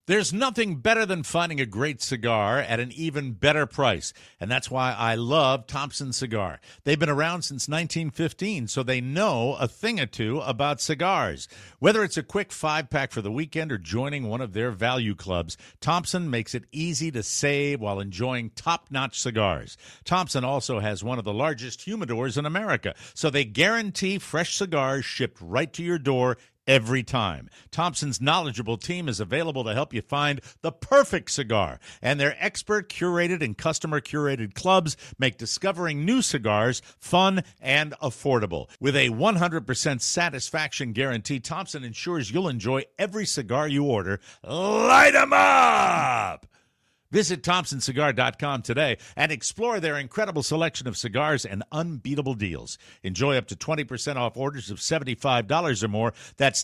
There's nothing better than finding a great cigar at an even better price, and that's why I love Thompson Cigar. They've been around since 1915, so they know a thing or two about cigars. Whether it's a quick 5-pack for the weekend or joining one of their value clubs, Thompson makes it easy to save while enjoying top-notch cigars. Thompson also has one of the largest humidors in America, so they guarantee fresh cigars shipped right to your door every time. Thompson's knowledgeable team is available to help you find the perfect cigar, and their expert curated and customer curated clubs make discovering new cigars fun and affordable. With a 100% satisfaction guarantee, Thompson ensures you'll enjoy every cigar you order. Light 'em up! Visit ThompsonCigar.com today and explore their incredible selection of cigars and unbeatable deals. Enjoy up to 20% off orders of $75 or more. That's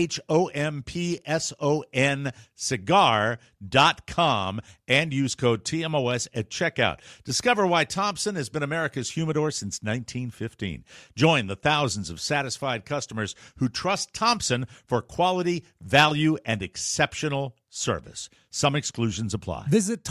THOMPSON cigar.com and use code TMOS at checkout. Discover why Thompson has been America's humidor since 1915. Join the thousands of satisfied customers who trust Thompson for quality, value, and exceptional service. Some exclusions apply. Visit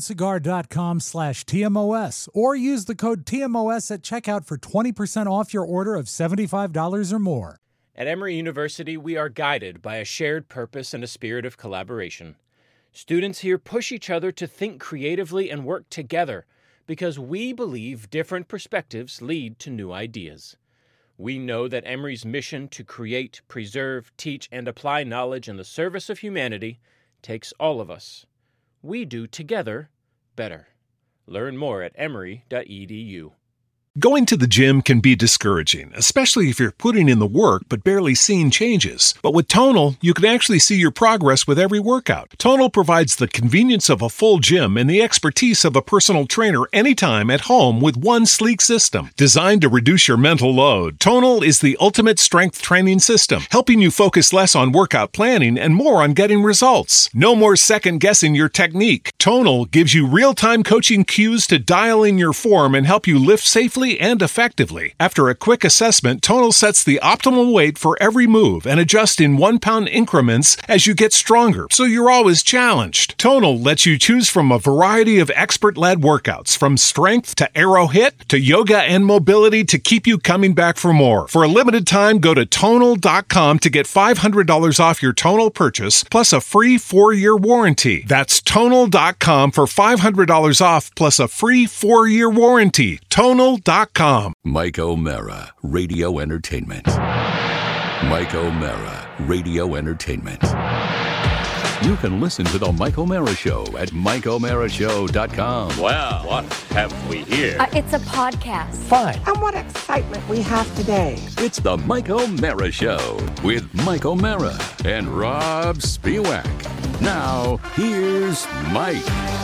ThompsonCigar.com/TMOS or use the code TMOS at checkout for 20% off your order of $75 or more. At Emory University, we are guided by a shared purpose and a spirit of collaboration. Students here push each other to think creatively and work together because we believe different perspectives lead to new ideas. We know that Emory's mission to create, preserve, teach, and apply knowledge in the service of humanity takes all of us. We do together better. Learn more at emory.edu. Going to the gym can be discouraging, especially if you're putting in the work but barely seeing changes. But with Tonal, you can actually see your progress with every workout. Tonal provides the convenience of a full gym and the expertise of a personal trainer anytime at home with one sleek system. Designed to reduce your mental load, Tonal is the ultimate strength training system, helping you focus less on workout planning and more on getting results. No more second-guessing your technique. Tonal gives you real-time coaching cues to dial in your form and help you lift safely and effectively. After a quick assessment, Tonal sets the optimal weight for every move and adjusts in 1-pound increments as you get stronger, so you're always challenged. Tonal lets you choose from a variety of expert-led workouts, from strength to aero hit to yoga and mobility to keep you coming back for more. For a limited time, go to Tonal.com to get $500 off your Tonal purchase, plus a free 4-year warranty. That's Tonal.com for $500 off, plus a free 4-year warranty. Tonal.com. Mike O'Mara, Radio Entertainment. Mike O'Mara, Radio Entertainment. You can listen to The Mike O'Mara Show at MikeO'MaraShow.com. Well, what have we here? It's a podcast. Fine. And what excitement we have today. It's The Mike O'Mara Show with Mike O'Mara and Rob Spiewak. Now, here's Mike.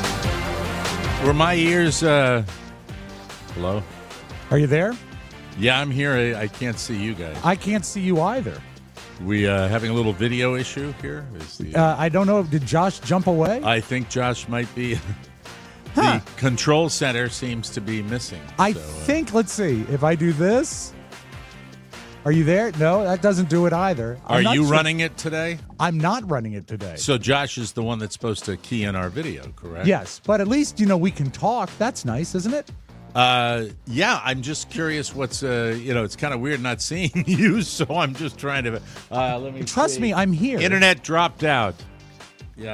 Were my ears, hello? Are you there? Yeah, I'm here. I can't see you guys. I can't see you either. We having a little video issue here? I don't know. Did Josh jump away? I think Josh might be. The control center seems to be missing. I think, let's see, if I do this. Are you there? No, that doesn't do it either. Are you running it today? I'm not running it today. So Josh is the one that's supposed to key in our video, correct? Yes, but at least, we can talk. That's nice, isn't it? Yeah, I'm just curious what's, it's kind of weird not seeing you, so I'm just trying to, let me Trust me, I'm here. Internet dropped out. Yeah,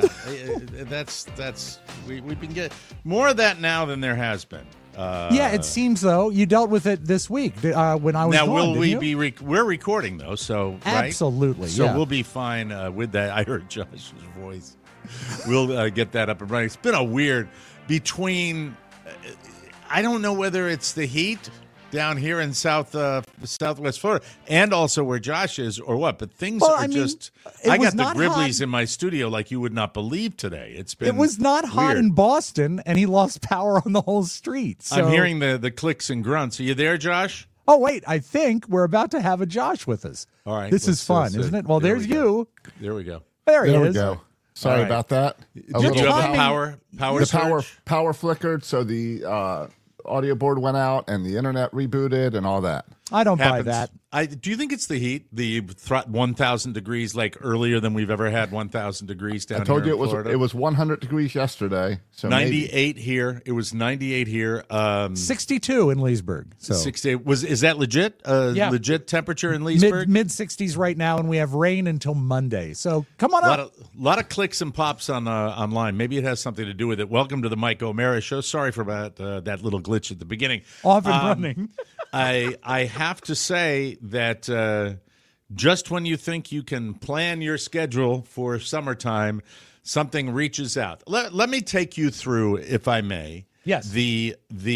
we've been getting more of that now than there has been. Yeah, it seems though. You dealt with it this week when I was now, gone, will we didn't you? we're recording though, so absolutely. Right? So yeah. we'll be fine with that. I heard Josh's voice. We'll get that up and running. It's been a weird between. I don't know whether it's the heat down here in Southwest Florida and also where Josh is or what, but things are just. I got the Gribblies in my studio like you would not believe today. It was not hot in Boston, and he lost power on the whole street. So. I'm hearing the clicks and grunts. Are you there, Josh? Oh, wait, I think we're about to have a Josh with us. All right. This is fun, isn't it? Well, there's you. There we go. There he is. There we go. Sorry about that. Did you have a the power flickered, so the audio board went out and the internet rebooted and all that. I don't buy that. Do you think it's the heat, the 1,000 degrees, like earlier than we've ever had 1,000 degrees down here? I told you in Florida? it was 100 degrees yesterday. So 98 here. It was 98 here. 62 in Leesburg. So 68 is that legit? Yeah. Legit temperature in Leesburg? Mid 60s right now, and we have rain until Monday. So come on up. A lot of clicks and pops on online. Maybe it has something to do with it. Welcome to the Mike O'Mara Show. Sorry for that little glitch at the beginning. Off and running. I have to say that just when you think you can plan your schedule for summertime, something reaches out. Let me take you through, if I may. Yes. The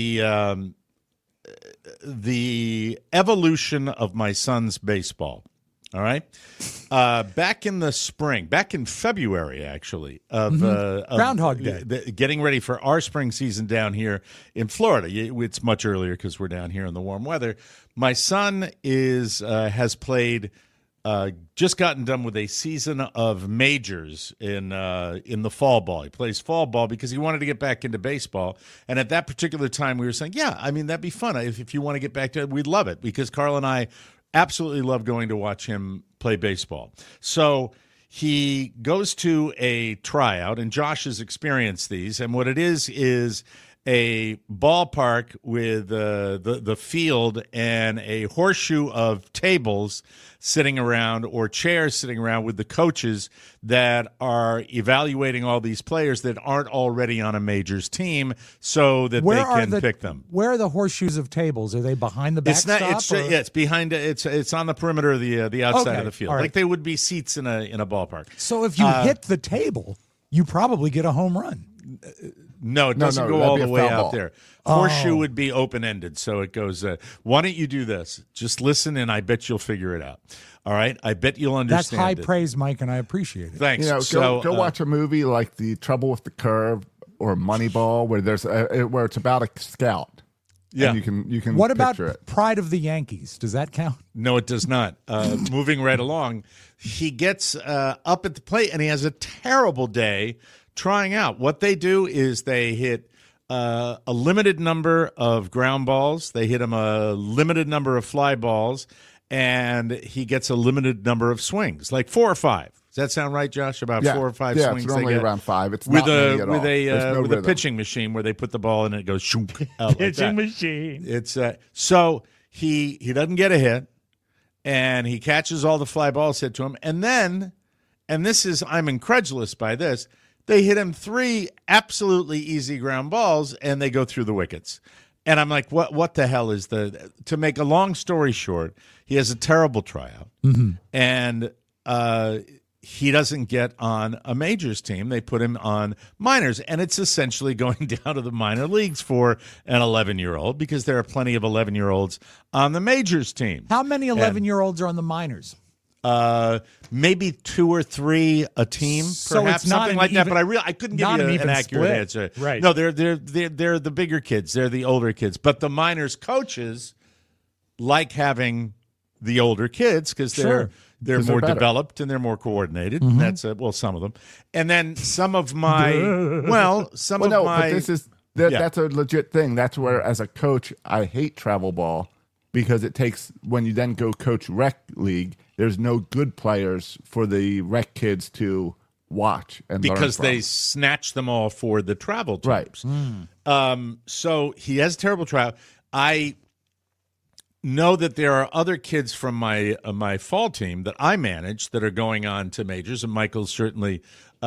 evolution of my son's baseball. All right. Back in the spring, back in February, actually, of Groundhog Day, getting ready for our spring season down here in Florida. It's much earlier because we're down here in the warm weather. My son has played, just gotten done with a season of majors in the fall ball. He plays fall ball because he wanted to get back into baseball. And at that particular time, we were saying, yeah, I mean, that'd be fun. If you want to get back to it, we'd love it because Carl and I absolutely love going to watch him play baseball. So he goes to a tryout, and Josh has experienced these. And what it is a ballpark with the field and a horseshoe of tables sitting around or chairs sitting around with the coaches that are evaluating all these players that aren't already on a majors team so that they can pick them. Where are the horseshoes of tables? Are they behind the backstop? It's behind. It's on the perimeter of the outside of the field, right. Like they would be seats in a ballpark. So if you hit the table, you probably get a home run. No, it doesn't go all the way out ball. there. Horseshoe would be open-ended, so it goes, why don't you do this? Just listen, and I bet you'll figure it out. All right? I bet you'll understand. That's high praise, Mike, and I appreciate it. Thanks. Go watch a movie like The Trouble with the Curve or Moneyball, where it's about a scout. Yeah, and you can. What about it. Pride of the Yankees? Does that count? No, it does not. Moving right along, he gets up at the plate, and he has a terrible day trying out. What they do is they hit a limited number of ground balls. They hit him a limited number of fly balls, and he gets a limited number of swings, like 4 or 5. Does that sound right, Josh? About 4 or 5 swings. Yeah, it's normally around 5. It's with not many at all. With a pitching machine where they put the ball in and it goes shoom out Pitching like machine. It's so he doesn't get a hit, and he catches all the fly balls hit to him, and then, and this is, I'm incredulous by this, they hit him 3 absolutely easy ground balls, and they go through the wickets. And I'm like, what the hell is to make a long story short, he has a terrible tryout, and he doesn't get on a majors team. They put him on minors, and it's essentially going down to the minor leagues for an 11-year-old because there are plenty of 11-year-olds on the majors team. How many 11-year-olds are on the minors? Maybe 2 or 3 a team, So perhaps it's not something an like even- that. But I couldn't give not you an an even accurate split. answer. Right. No, they're the bigger kids. They're the older kids. But the minors coaches like having the older kids because Sure. they're 'Cause more they're better. developed and they're more coordinated. And that's some of them. And then some of my But this is Yeah. that's a legit thing. That's where, as a coach, I hate travel ball because it takes, when you then go coach rec league, there's no good players for the rec kids to watch and learn because from. they snatch them all for the travel teams. Right. So he has a terrible tryout. I know that there are other kids from my fall team that I manage that are going on to majors, and Michael's certainly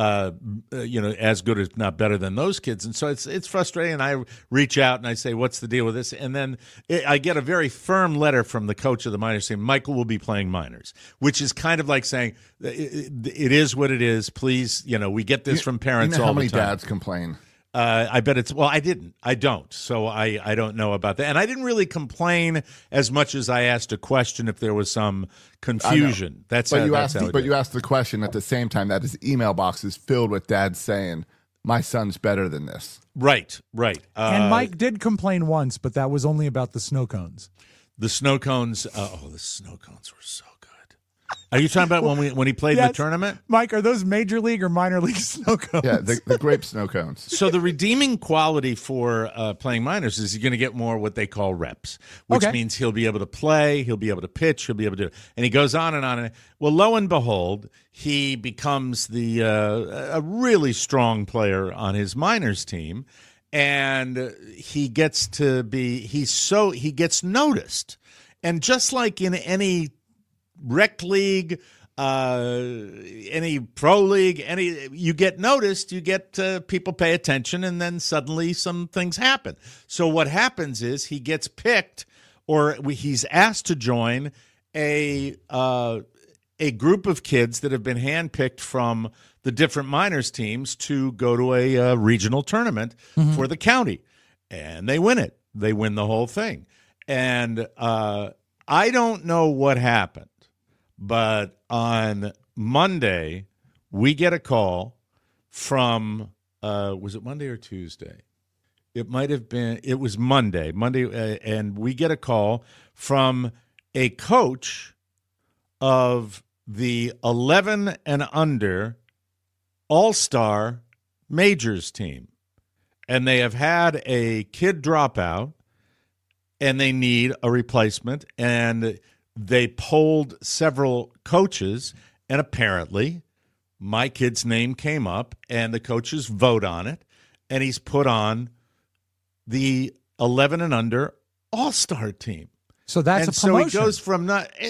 as good if not better than those kids. And so it's frustrating. And I reach out and I say, "What's the deal with this?" And then I get a very firm letter from the coach of the minors saying, "Michael will be playing minors," which is kind of like saying, "It is what it is. Please, we get this from parents You know all how many the time." dads complain? I bet it's, I don't. So I don't know about that. And I didn't really complain as much as I asked a question if there was some confusion. You asked the question at the same time that his email box is filled with dads saying, "My son's better than this." Right. And Mike did complain once, but that was only about the snow cones. The snow cones. The snow cones were so good. Are you talking about when he played in the Yes. tournament? Mike, are those major league or minor league snow cones? Yeah, the grape snow cones. So the redeeming quality for playing minors is he's going to get more what they call reps, which Okay. means he'll be able to play, he'll be able to pitch, he'll be able to do it. And he goes on and on. And well, lo and behold, he becomes a really strong player on his minors team, and he gets he gets noticed. And just like in any rec league, any pro league, you get noticed, you get people pay attention, and then suddenly some things happen. So what happens is he gets picked, or he's asked to join a group of kids that have been handpicked from the different minors teams to go to a regional tournament for the county, and they win it. They win the whole thing, and I don't know what happened. But on Monday, we get a call from, was it Monday or Tuesday? It might have been, it was Monday, and we get a call from a coach of the 11 and under All-Star Majors team. And they have had a kid drop out, and they need a replacement, and they polled several coaches, and apparently my kid's name came up, and the coaches vote on it, and he's put on the 11 and under All-Star team. So that's and a promotion. So he goes from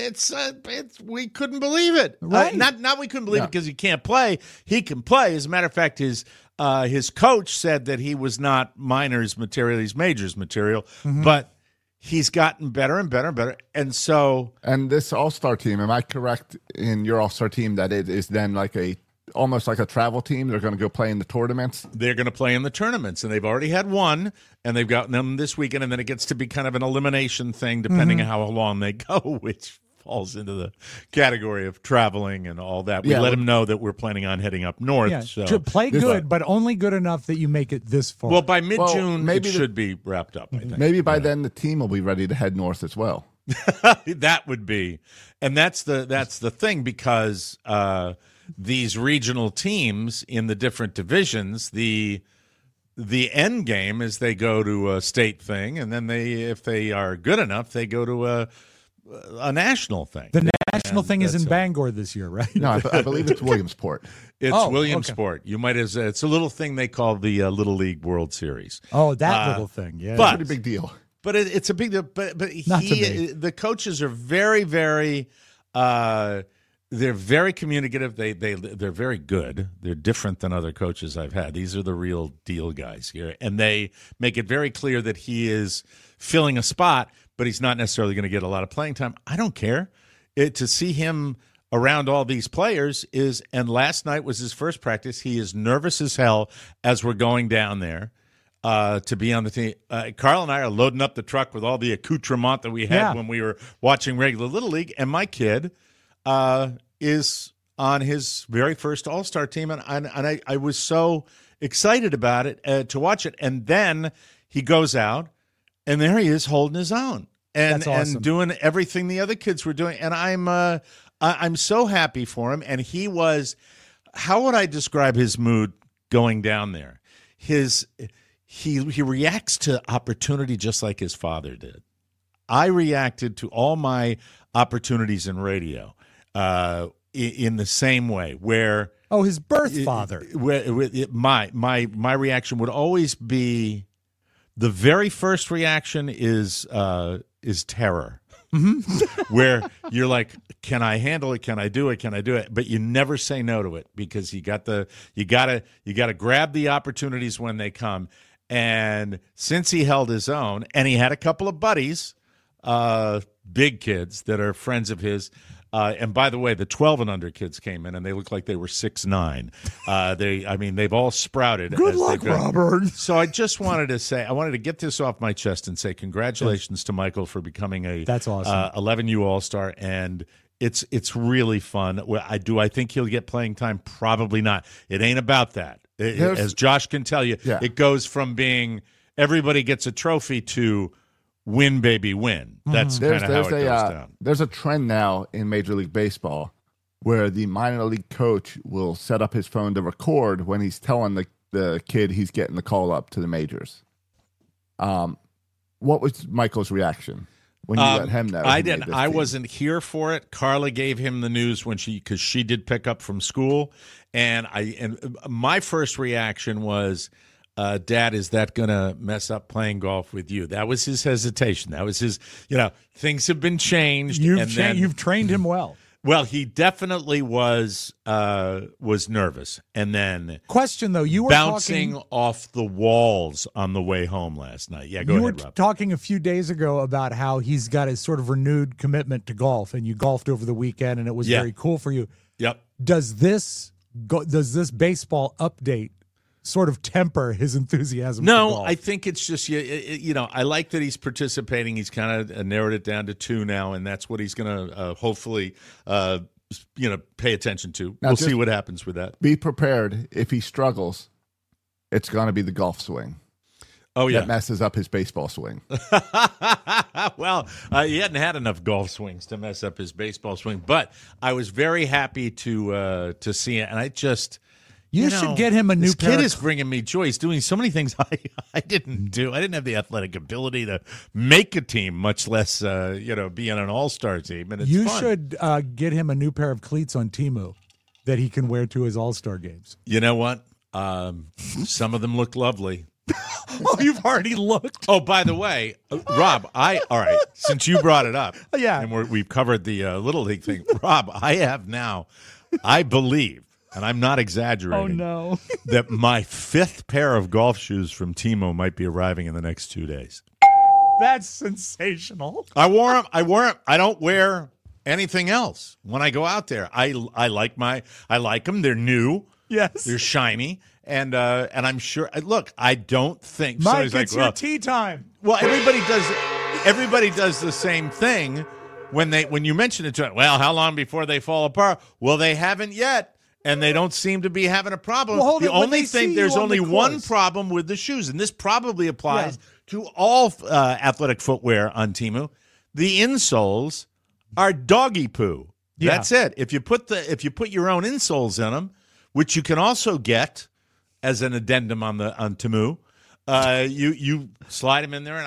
we couldn't believe it. Right. Not we couldn't believe it because he can't play. He can play. As a matter of fact, his coach said that he was not minors material, he's majors material, but he's gotten better and better and better. And so, and this All-Star team, am I correct in your All-Star team that it is then almost like a travel team? They're going to go play in the tournaments? They're going to play in the tournaments, and they've already had one, and they've gotten them this weekend, and then it gets to be kind of an elimination thing depending on how long they go, which falls into the category of traveling and all that. We let them know that we're planning on heading up north. Yeah, So to play good, but only good enough that you make it this far. well, by mid-June, maybe it should be wrapped up, I think. Maybe by then the team will be ready to head north as well. That would be, and that's the thing, because these regional teams in the different divisions, the end game is they go to a state thing, and then if they are good enough, they go to a national thing. The national thing is in Bangor this year, right? No, I believe it's Williamsport. It's Oh, Williamsport. You might as it's a little thing they call the Little League World Series. Oh, that little thing, yeah. but- Pretty big deal. But it's a big deal. But Not to me. the coaches are very, very they're very communicative. They're very good. They're different than other coaches I've had. These are the real deal guys here, and they make it very clear that he is filling a spot, but he's not necessarily going to get a lot of playing time. I don't care. To see him around all these players and last night was his first practice. He is nervous as hell as we're going down there. To be on the team. Carl and I are loading up the truck with all the accoutrement that we had when we were watching regular Little League, and my kid is on his very first All-Star team, and I was so excited about it to watch it. And then he goes out, and there he is holding his own and That's awesome. and doing everything the other kids were doing. And I'm so happy for him. And he was, how would I describe his mood going down there? He reacts to opportunity just like his father did. I reacted to all my opportunities in radio in the same way, where his birth father. My reaction would always be, the very first reaction is terror. Where you're like, can I handle it? Can I do it? Can I do it? But you never say no to it, because you gotta grab the opportunities when they come. And since he held his own, and he had a couple of buddies, big kids that are friends of his, and by the way, the 12 and under kids came in, and they looked like they were 6'9". They've all sprouted. Good luck, Robert. So I just wanted to say, I wanted to get this off my chest and say congratulations to Michael for becoming That's awesome. 11U All-Star, and it's really fun. Do I think he'll get playing time? Probably not. It ain't about that. As Josh can tell you, it goes from being everybody gets a trophy to win, baby, win. That's kind of how it goes down. There's a trend now in Major League Baseball where the minor league coach will set up his phone to record when he's telling the kid he's getting the call up to the majors. What was Michael's reaction when you let him know? I didn't. I wasn't here for it. Carla gave him the news because she did pick up from school, and my first reaction was, Dad, is that going to mess up playing golf with you? That was his hesitation. That was his, things have been changed. You've trained him well. Well, he definitely was nervous. And then question, though, you were bouncing off the walls on the way home last night. Yeah, go ahead, Rob. You were talking a few days ago about how he's got his sort of renewed commitment to golf, and you golfed over the weekend, and it was very cool for you. Yep. Does this baseball update sort of temper his enthusiasm? No, I think it's just, I like that he's participating. He's kind of narrowed it down to 2 now, and that's what he's going to hopefully, pay attention to. We'll see what happens with that. Be prepared. If he struggles, it's going to be the golf swing. Oh, yeah. That messes up his baseball swing. Well, he hadn't had enough golf swings to mess up his baseball swing, but I was very happy to see it, and I just... You should get him a new pair. This kid is bringing me joy. He's doing so many things I didn't do. I didn't have the athletic ability to make a team, much less, be on an all-star team. And it's you fun. should get him a new pair of cleats on Temu that he can wear to his all-star games. You know what? Some of them look lovely. Oh, you've already looked. Oh, by the way, Rob, all right, since you brought it up, and we've covered the Little League thing. Rob, I have now, I believe, and I'm not exaggerating. Oh, no. that my 5th pair of golf shoes from Timo might be arriving in the next 2 days. That's sensational. I wore them. I don't wear anything else when I go out there. I like them. They're new. Yes. They're shiny. And I'm sure. Look, I don't think. Mike, it's your tea time. Well, everybody does the same thing when you mention it to them. Well, how long before they fall apart? Well, they haven't yet. And they don't seem to be having a problem. Well, the only thing, there's only one problem with the shoes, and this probably applies to all athletic footwear on Temu. The insoles are doggy poo. Yeah. That's it. If you put your own insoles in them, which you can also get as an addendum on Temu, you slide them in there, and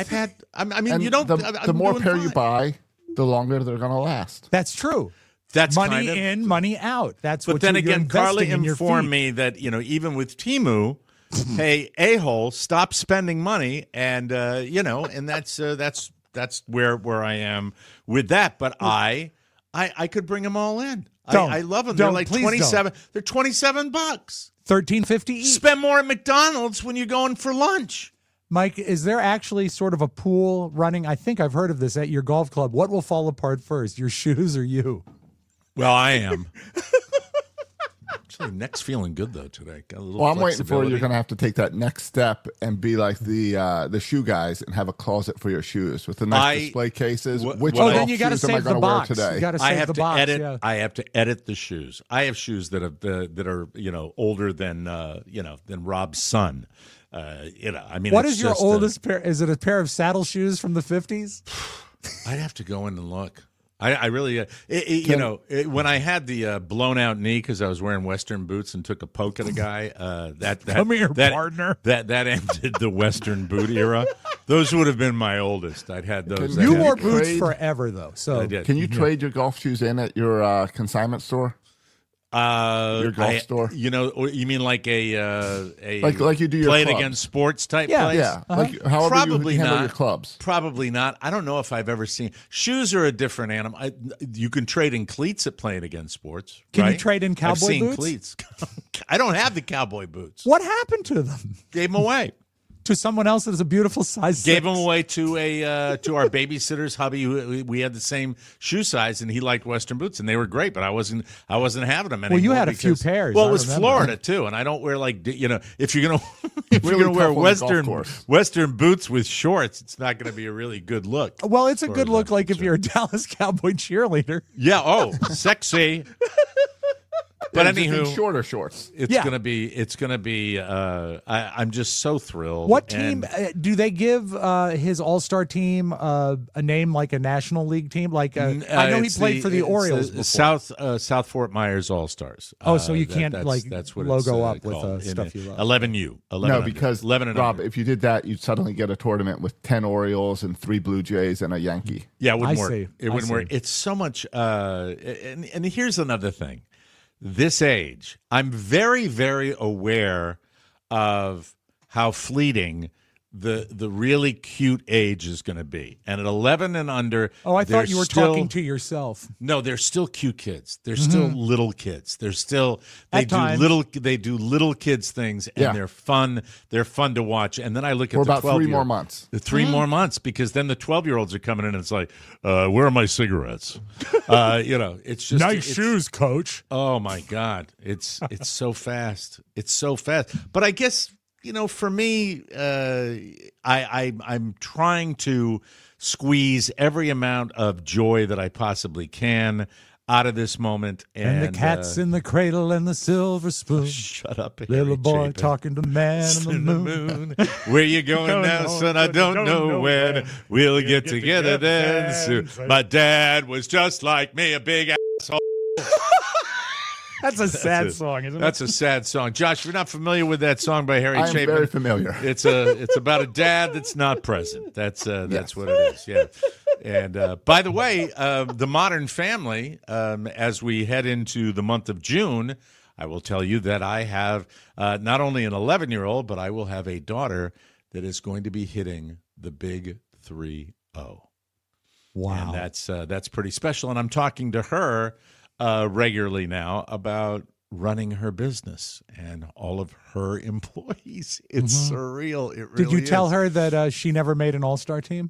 the more pair you buy, the longer they're going to last. That's true. That's money in, money out. That's but what then you're again, Carla informed feet. me that even with Temu, hey, a-hole, stop spending money, and and that's where I am with that. But I could bring them all in. I love them. They're like 27. They're $27. $13.50 each. Spend more at McDonald's when you're going for lunch. Mike, is there actually sort of a pool running? I think I've heard of this at your golf club. What will fall apart first, your shoes or you? Well, I am. Actually, neck's feeling good though today. Got a little. Well, I'm waiting for you're going to have to take that next step and be like the shoe guys and have a closet for your shoes with the nice display cases. Then you got to save the box. You got to save the box. I have to edit the shoes. I have shoes that are older than Rob's son. What is your oldest pair? Is it a pair of saddle shoes from the 50s? I'd have to go in and look. I really, when I had the blown out knee because I was wearing Western boots and took a poke at a guy, come here, partner. That ended the Western boot era. Those would have been my oldest. I'd had those. You wore boots forever, though. So I did. Can you trade your golf shoes in at your consignment store? Your golf store? You mean like a like you do your play it clubs. against sports type place? Yeah, like however Probably you handle not. your clubs. Probably not. I don't know if I've ever seen shoes are a different animal. You can trade in cleats at playing against sports. Can right? you trade in cowboy I've seen boots? Cleats. I don't have the cowboy boots. What happened to them? Gave them away. To someone else that is a beautiful size 6. Gave them away to our babysitter's hubby. We had the same shoe size, and he liked Western boots, and they were great. But I wasn't having them anymore. Well, you had a few pairs. Well, it was Florida too, and I don't wear if you're gonna wear Western boots with shorts, it's not going to be a really good look. Well, it's a good look, like if you're a Dallas Cowboy cheerleader. Yeah. Oh, sexy. But Just in anywho, shorter shorts. it's gonna be. I'm just so thrilled. What team And do they give his All-Star team a name like a National League team? Like I know he it's played for the it's Orioles. before. South Fort Myers All Stars. Oh, so you can't, like, that's what logo it's, up with, called. stuff you love. 11U. 11 No, under. because 11 and Rob, under. if you did that, you'd suddenly get a tournament with 10 Orioles and 3 Blue Jays and a Yankee. Yeah, it wouldn't I work. see. It I wouldn't work. see. It's so much. And here's another thing. This age, I'm very, very aware of how fleeting the really cute age is going to be. And at 11 and under, Oh, I thought they're you were still- talking to yourself. No, they're still cute kids. They're still little kids. They're still At times. they do little kids things, and Yeah. they're fun. They're fun to watch. And then I look at For the about 3 12-year-old. more months. The 3 more months, because then the 12-year-olds are coming in and it's like, where are my cigarettes? It's just it's- coach. Oh my God, it's so fast. It's so fast. But I guess for me, I'm trying to squeeze every amount of joy that I possibly can out of this moment. And the cat's in the cradle and the silver spoon. Shut up, Little Harry boy Chapin. talking to man in the moon. Where you going now, son? I don't know when. We'll get together then soon. My dad was just like me, a big asshole. That's a sad song, isn't it? That's a sad song. Josh, if you're not familiar with that song by Harry I am Chapin, very familiar. It's about a dad that's not present. That's what it is. Yeah. And by the way, the Modern Family, as we head into the month of June, I will tell you that I have not only an 11-year-old, but I will have a daughter that is going to be hitting the big 3-0. Wow. And that's pretty special. And I'm talking to her regularly now about running her business and all of her employees. It's surreal. It really Did you tell is. her that she never made an all-star team?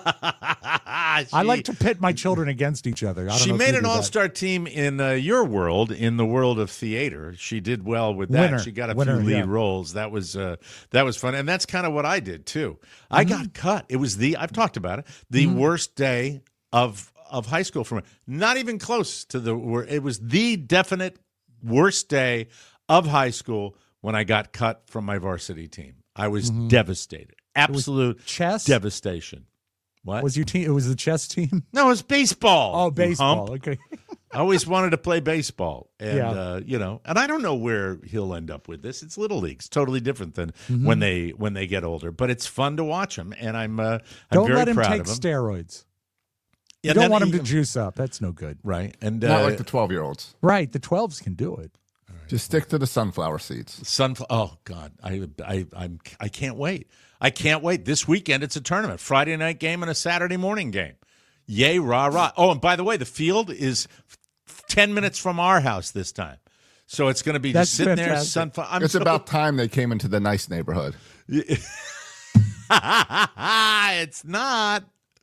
I like to pit my children against each other. I don't She know if made you an do that. all-star team in your world, in the world of theater. She did well with that. Winner. She got a Winner, few lead yeah. roles. That was fun, and that's kind of what I did too. I got cut. It was I've talked about it. The worst day of high school for me. Not even close to it was the definite worst day of high school when I got cut from my varsity team. I was devastated. Absolute chess? devastation. What? Was your team? It was the chess team. No, it was baseball. Oh, you baseball. hump. Okay. I always wanted to play baseball, and Yeah. and I don't know where he'll end up with this. It's little leagues, totally different than when they get older. But it's fun to watch him, and I'm Don't very let him proud take of him. steroids. Yeah, You don't then want him he- to juice up. That's no good. right, and Not like the 12-year-olds. Right. The 12s can do it. Just stick to the sunflower seeds. Oh God, I can't wait. I can't wait. This weekend it's a tournament, Friday night game and a Saturday morning game. Yay, rah rah! Oh, and by the way, the field is 10 minutes from our house this time, so it's going to be That's just sitting fantastic. there. Sunflower. It's about time they came into the nice neighborhood. It's not.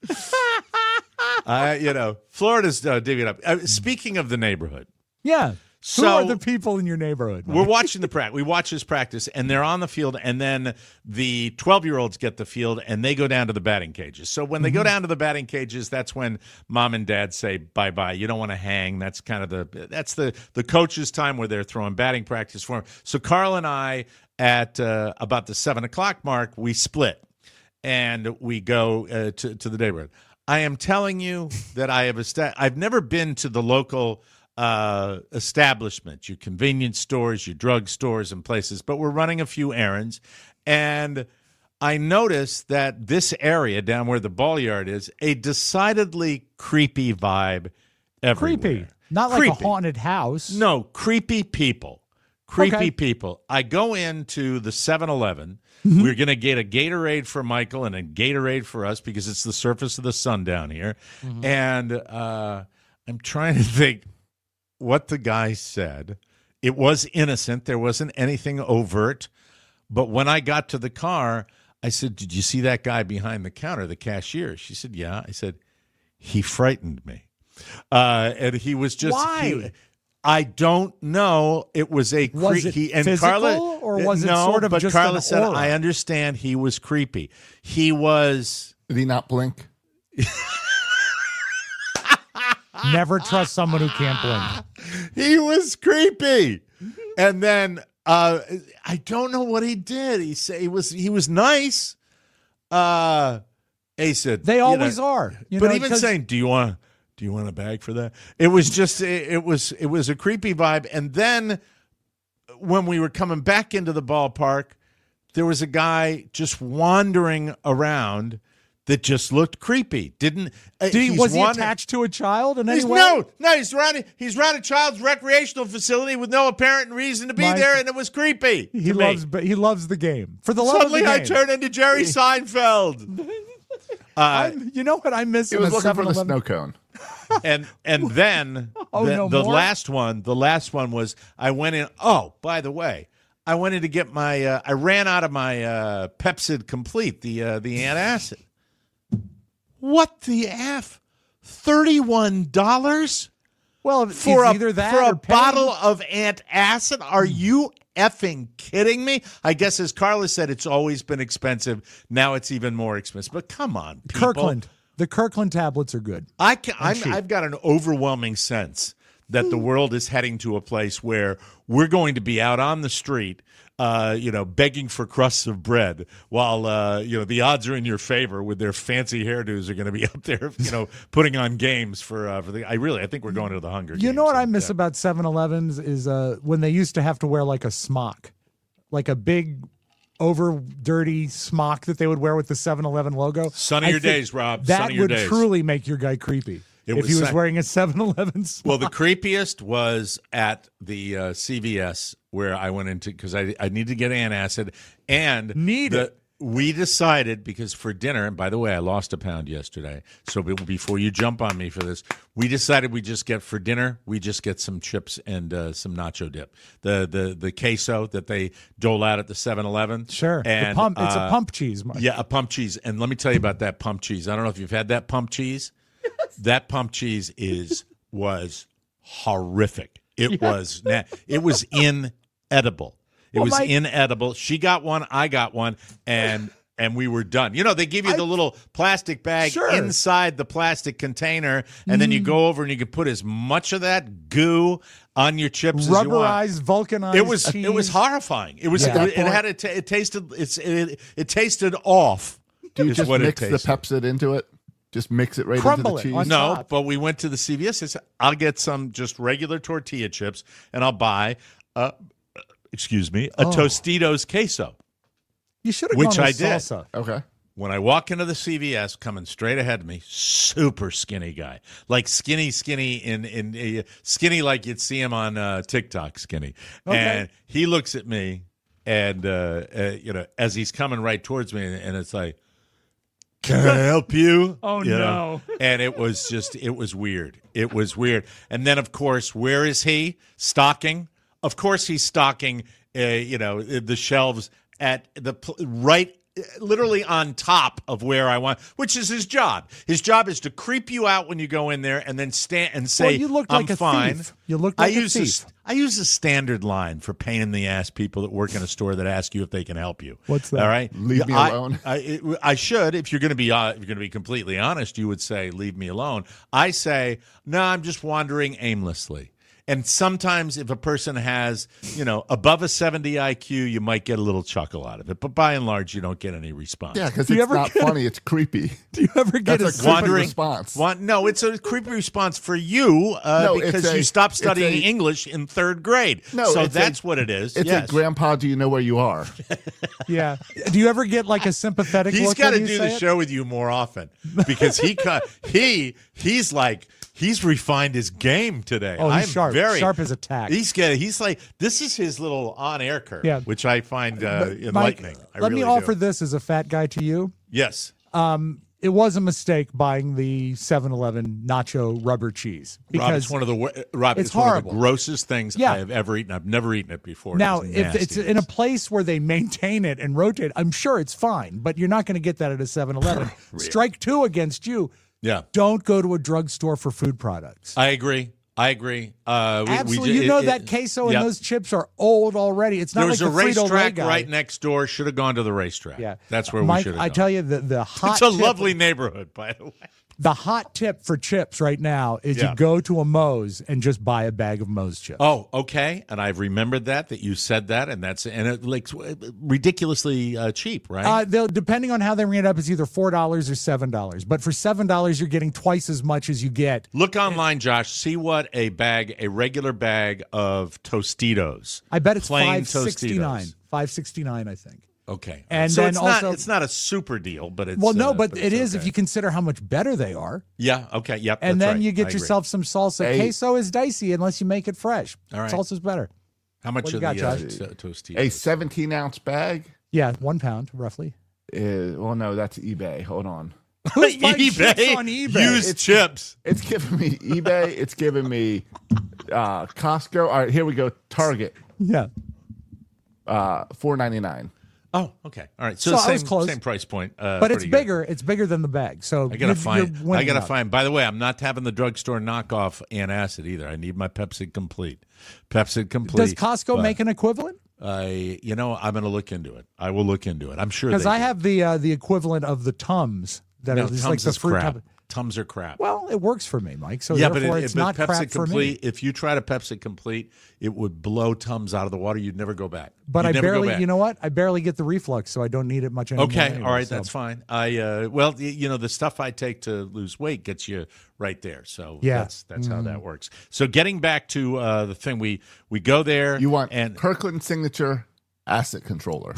Florida's divvying up. Speaking of the neighborhood, Yeah. Who So- are the people in your neighborhood? we're watching the practice. We watch this practice, and they're on the field, and then the 12-year-olds get the field, and they go down to the batting cages. So when they go down to the batting cages, that's when mom and dad say bye-bye. You don't want to hang. That's kind of the coach's time where they're throwing batting practice for them. So Carl and I, at about the 7 o'clock mark, we split, and we go to the neighborhood. I am telling you that I've never been to the local establishments, your convenience stores, your drug stores and places, but we're running a few errands. And I noticed that this area down where the ball yard is, a decidedly creepy vibe everywhere. Creepy. Not like Creepy. a haunted house. No, creepy people. Creepy Okay. people. I go into the 7-Eleven. We're going to get a Gatorade for Michael and a Gatorade for us because it's the surface of the sun down here. And I'm trying to think what the guy said. It was innocent. There wasn't anything overt. But when I got to the car, I said, "Did you see that guy behind the counter, the cashier?" She said, "Yeah." I said, "He frightened me." And he was just... Why? I don't know. It was a Was it physical, Carla, or was it no, sort of but just Carla an said, aura? "I understand he was creepy. He was." Did he not blink? Never trust someone who can't blink. He was creepy. And then I don't know what he did. He said he was nice. He said They always are. But even saying, do you want a bag for that? It was just it was a creepy vibe. And then when we were coming back into the ballpark, there was a guy just wandering around that just looked creepy. Was he attached to a child in any way? No, he's around a child's recreational facility with no apparent reason to be there, and it was creepy. He loves the game. For the love Suddenly of the game. I turned into Jerry Seinfeld. You know what I miss? He was looking for the snow cone. And then the last one was I went in. Oh, by the way, I went in to get my. I ran out of my Pepsid Complete, the antacid. What the F? $31? Well, for either that for or a bottle of antacid? Are you effing kidding me? I guess as Carla said, it's always been expensive. Now it's even more expensive. But come on, people. Kirkland. The Kirkland tablets are good. I've got an overwhelming sense that the world is heading to a place where we're going to be out on the street, begging for crusts of bread while, the odds are in your favor with their fancy hairdos are going to be up there, putting on games for I think we're going to the Hunger Games. You know what I miss about 7-Elevens is when they used to have to wear like a smock, like a big over dirty smock that they would wear with the 7-Eleven logo. Son of your days, Rob. That Son of your would days. Truly make your guy creepy. If he was wearing a 7-Eleven smock. Well, the creepiest was at the CVS where I went into because I needed to get antacid. And we decided because for dinner, and by the way, I lost a pound yesterday. So before you jump on me for this, we decided we just get some chips and some nacho dip. The queso that they dole out at the 7-Eleven. Sure. And it's a pump cheese, Mike. Yeah, a pump cheese. And let me tell you about that pump cheese. I don't know if you've had that pump cheese. That pump cheese was horrific. It was inedible. It was inedible. She got one, I got one, and we were done. They give you the little plastic bag inside the plastic container, and then you go over and you can put as much of that goo on your chips as you want. Rubberized, vulcanized cheese. It was horrifying. It was. Yeah. It tasted off. Do you just mix the Pepsid into it? Just mix it right into the cheese? No, but we went to the CVS. I said, I'll get some just regular tortilla chips, and I'll buy, a Tostitos queso. You should have gone with salsa. Okay. When I walk into the CVS, coming straight ahead of me, super skinny guy, like skinny in skinny like you'd see him on TikTok, skinny. Okay. And he looks at me, and as he's coming right towards me, and it's like, can I help you? Oh, no. And it was weird. It was weird. And then, of course, where is he? Stocking. Of course he's stocking, the shelves at literally on top of where I want, which is his job. His job is to creep you out when you go in there and then stand and say, you looked I'm like a fine. Thief. You looked like a thief. I use a standard line for pain in the ass people that work in a store that ask you if they can help you. What's that? All right, leave me alone. I should. If you're going to be completely honest, you would say, "Leave me alone." I say, "No, I'm just wandering aimlessly." And sometimes if a person has, above a 70 IQ, you might get a little chuckle out of it. But by and large, you don't get any response. Yeah, because it's not funny. It's creepy. Do you ever get a creepy response? No, it's a creepy response for you because you stopped studying English in third grade. No, so that's what it is. It's a grandpa, do you know where you are? Yeah. Do you ever get like a sympathetic look? He's got to do the show with you more often because he's like, he's refined his game today. Oh, he's sharp. Sharp as a tack. He's like, this is his little on-air curve, which I find enlightening. Mike, let me offer this as a fat guy to you. Yes. It was a mistake buying the 7-Eleven nacho rubber cheese. Because it's one of the grossest things I have ever eaten. I've never eaten it before. Now, if it's in a place where they maintain it and rotate, I'm sure it's fine, but you're not going to get that at a 7-Eleven. Really? Strike two against you. Yeah. Don't go to a drugstore for food products. I agree. Absolutely. That queso and those chips are old already. It's not like the Frito-Lay guy. There was a racetrack right next door. Should have gone to the racetrack. Yeah. That's where Mike, we should have gone. I tell you, the hot It's a lovely neighborhood, by the way. The hot tip for chips right now is Yeah. you go to a Moe's and just buy a bag of Moe's chips. Oh, okay. And I've remembered that you said that, and it like ridiculously cheap, right? Depending on how they ring it up, it's either $4 or $7. But for $7, you're getting twice as much as you get. Look online, Josh. See what a regular bag of Tostitos. I bet it's plain $5.69. Tostitos. $5.69, I think. Okay, And so then it's also- it's not a super deal, but it's Well, no, but it's it is okay. if you consider how much better they are. Yeah. Okay. Yep. And that's then right. you I get agree. yourself some salsa. Hey. Queso is dicey unless you make it fresh. All right. Salsa's better. How much What are you got, the Josh? Tostitos? A 17-ounce bag? Yeah, 1 pound roughly. Well, no, that's eBay. Hold on. Who's buying chips on eBay? Used chips. It's giving me eBay. It's giving me Costco. All right, here we go. Target, Yeah. $4.99. Oh, okay. All right. So, So I was close. same price point. But it's pretty good. bigger. It's bigger than the bag. So I gotta find. you're winning out. By the way, I'm not having the drugstore knockoff antacid either. I need my Pepsid Complete. Pepsid Complete. Does Costco but, make an equivalent? I'm going to look into it. I will look into it. I'm sure Because they I do. have the equivalent of the Tums that No, are just Tums like the is fruit. crap. Type. Tums are crap. Well, it works for me, Mike. So yeah, therefore, but it's but not Pepsid crap for Complete. me. If you tried a Pepsid Complete, it would blow Tums out of the water. You'd never go back. But You'd I never go barely, back. you know what? I barely get the reflux, so I don't need it much anymore. Okay, anyway, all right, so. that's fine. The stuff I take to lose weight gets you right there. So Yeah. that's how that works. So getting back to the thing, we go there. You want and Kirkland Signature Asset Controller.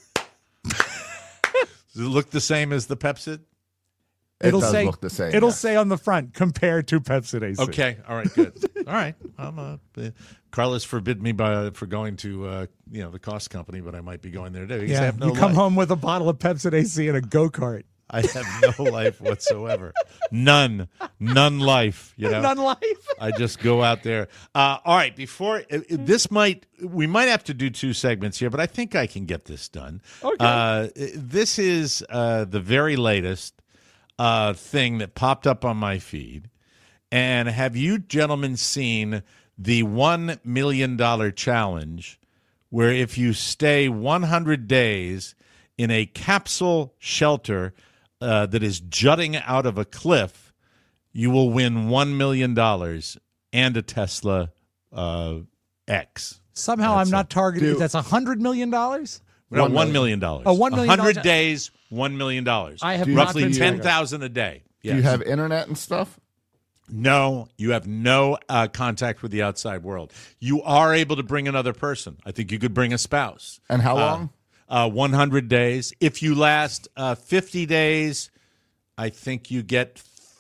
does it look the same as the Pepsid? It It'll does say, look the same. It'll yes. say on the front, compared to Pepsid AC. Okay, all right, good. All right, Carlos forbid me for going to the cost company, but I might be going there today. Because I Yeah, have no you come life. home with a bottle of Pepsid AC and a go-kart. I have no life whatsoever. None life. None life. I just go out there. All right, we might have to do 2 segments here, but I think I can get this done. Okay. This is the very latest thing that popped up on my feed. And have you gentlemen seen the $1 million challenge, where if you stay 100 days in a capsule shelter that is jutting out of a cliff, you will win $1 million and a Tesla X. Somehow I'm not targeted. Dude. That's $100 million? No, $1 million. Oh, $1 million. 100 days, $1 million. I have roughly not been doing it. 10,000 a day. Yes. Do you have internet and stuff? No, you have no contact with the outside world. You are able to bring another person. I think you could bring a spouse. And how long? 100 days. If you last 50 days, I think you get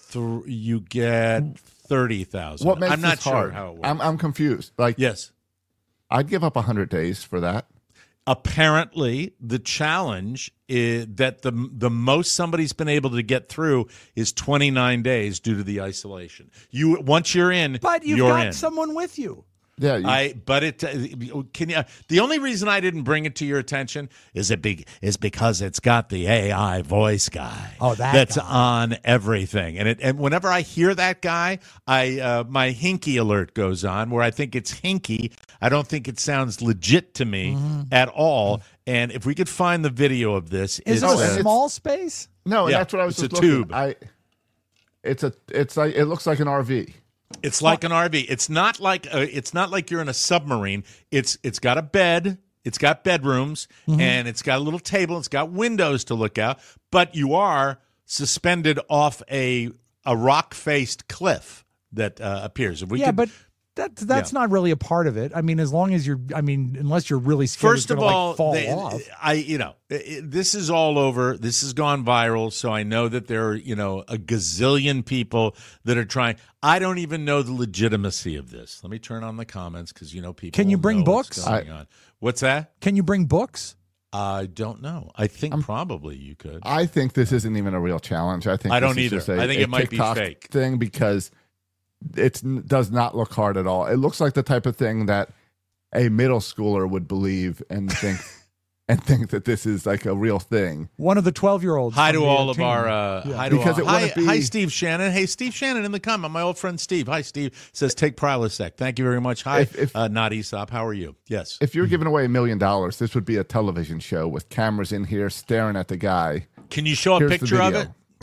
30,000. What makes I'm not this sure hard? how it works. I'm confused. Like, Yes. I'd give up 100 days for that. Apparently, the challenge is that the most somebody's been able to get through is 29 days due to the isolation. Once you're in, But you've you're got in. someone with you. Yeah, The only reason I didn't bring it to your attention is because it's got the AI voice guy. Oh, that that's guy. on everything, and whenever I hear that guy, my hinky alert goes on where I think it's hinky. I don't think it sounds legit to me at all. And if we could find the video of this, Is it's, it a it's- small space? no, and yeah, that's what I was it's just a looking. tube. It's like it looks like an RV. It's like an RV. It's not like you're in a submarine. It's got a bed. It's got bedrooms, and it's got a little table. It's got windows to look out. But you are suspended off a rock-faced cliff that appears. If we Yeah, could, but that's not really a part of it. I mean, as long as unless you're really scared, first it's of gonna, all, fall off. this is all over. This has gone viral, so I know that there are a gazillion people that are trying. I don't even know the legitimacy of this. Let me turn on the comments because people. Can you will bring know what's books? going on. What's that? Can you bring books? I don't know. I think probably you could. I think this isn't even a real challenge. I think I don't this is either. just a- I think a it might be TikTok fake. thing because it does not look hard at all. It looks like the type of thing that a middle schooler would believe and think that this is like a real thing. One of the 12-year-olds. Hi from to the all of team. our hi to Because all, it wouldn't hi, be- hi Steve Shannon. Hey Steve Shannon in the comment. My old friend Steve. Hi Steve says take Prilosec. Thank you very much. Hi If- not Aesop. How are you? Yes. If you're giving away $1 million, this would be a television show with cameras in here staring at the guy. Can you show a Here's the picture of video. it?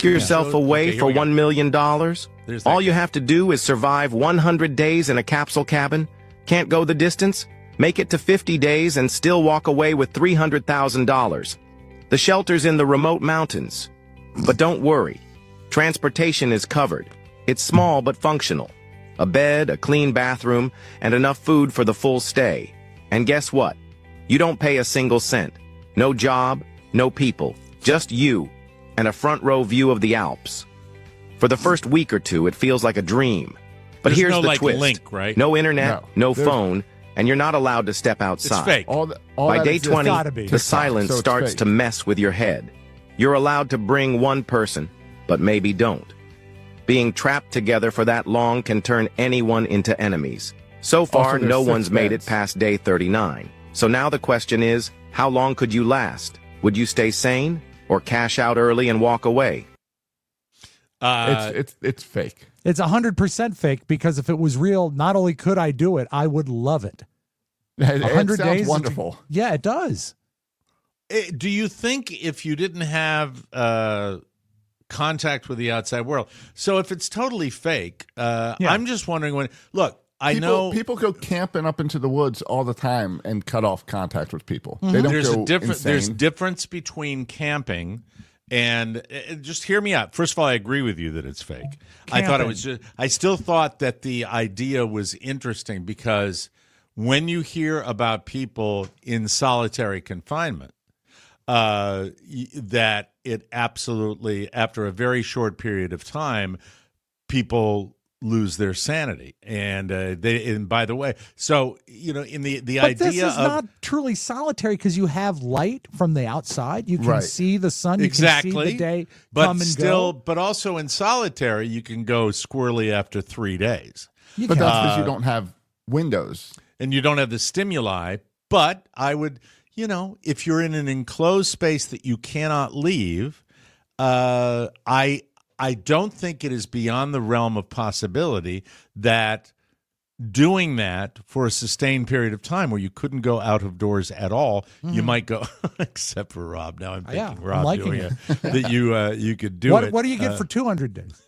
yourself away Okay, here for we go. $1 million? There's that All you guy. have to do is survive 100 days in a capsule cabin? Can't go the distance? Make it to 50 days and still walk away with $300,000. The shelter's in the remote mountains. But don't worry. Transportation is covered. It's small but functional. A bed, a clean bathroom, and enough food for the full stay. And guess what? You don't pay a single cent. No job, no people, just you, and a front row view of the Alps. For the first week or two, it feels like a dream. But There's here's no, the like, twist. link, right? No internet, No. no There's- phone, and you're not allowed to step outside. It's fake. All By that day exists- 20, gotta be. the TikTok, silence so it's starts fake. to mess with your head. You're allowed to bring one person, but maybe don't. Being trapped together for that long can turn anyone into enemies. So far, there's no 6 one's made it beds. past day 39. So now the question is, how long could you last? Would you stay sane or cash out early and walk away? It's fake. It's 100% fake because if it was real, not only could I do it, I would love it. It 100 sounds days. wonderful. Yeah, it does. Do you think if you didn't have contact with the outside world, so if it's totally fake, I'm just wondering when. Look, I know People go camping up into the woods all the time and cut off contact with people. They don't there's go a difference. insane. There's difference between camping and just hear me out. First of all, I agree with you that it's fake. I thought it Camping. was. I still thought that the idea was interesting because when you hear about people in solitary confinement, that it absolutely, after a very short period of time, people lose their sanity, and and by the way, so in the But idea this is of not truly solitary because you have light from the outside. You can Right. see the sun. You exactly can see the day but come and still, go. but also in solitary, you can go squirrely after 3 days, You But can. that's because you don't have windows. and you don't have the stimuli. But I would, if you're in an enclosed space that you cannot leave, I don't think it is beyond the realm of possibility that doing that for a sustained period of time where you couldn't go out of doors at all, you might go, except for Rob. Now I'm thinking I'm Rob liking doing it. that you could do it. What do you get for 200 days?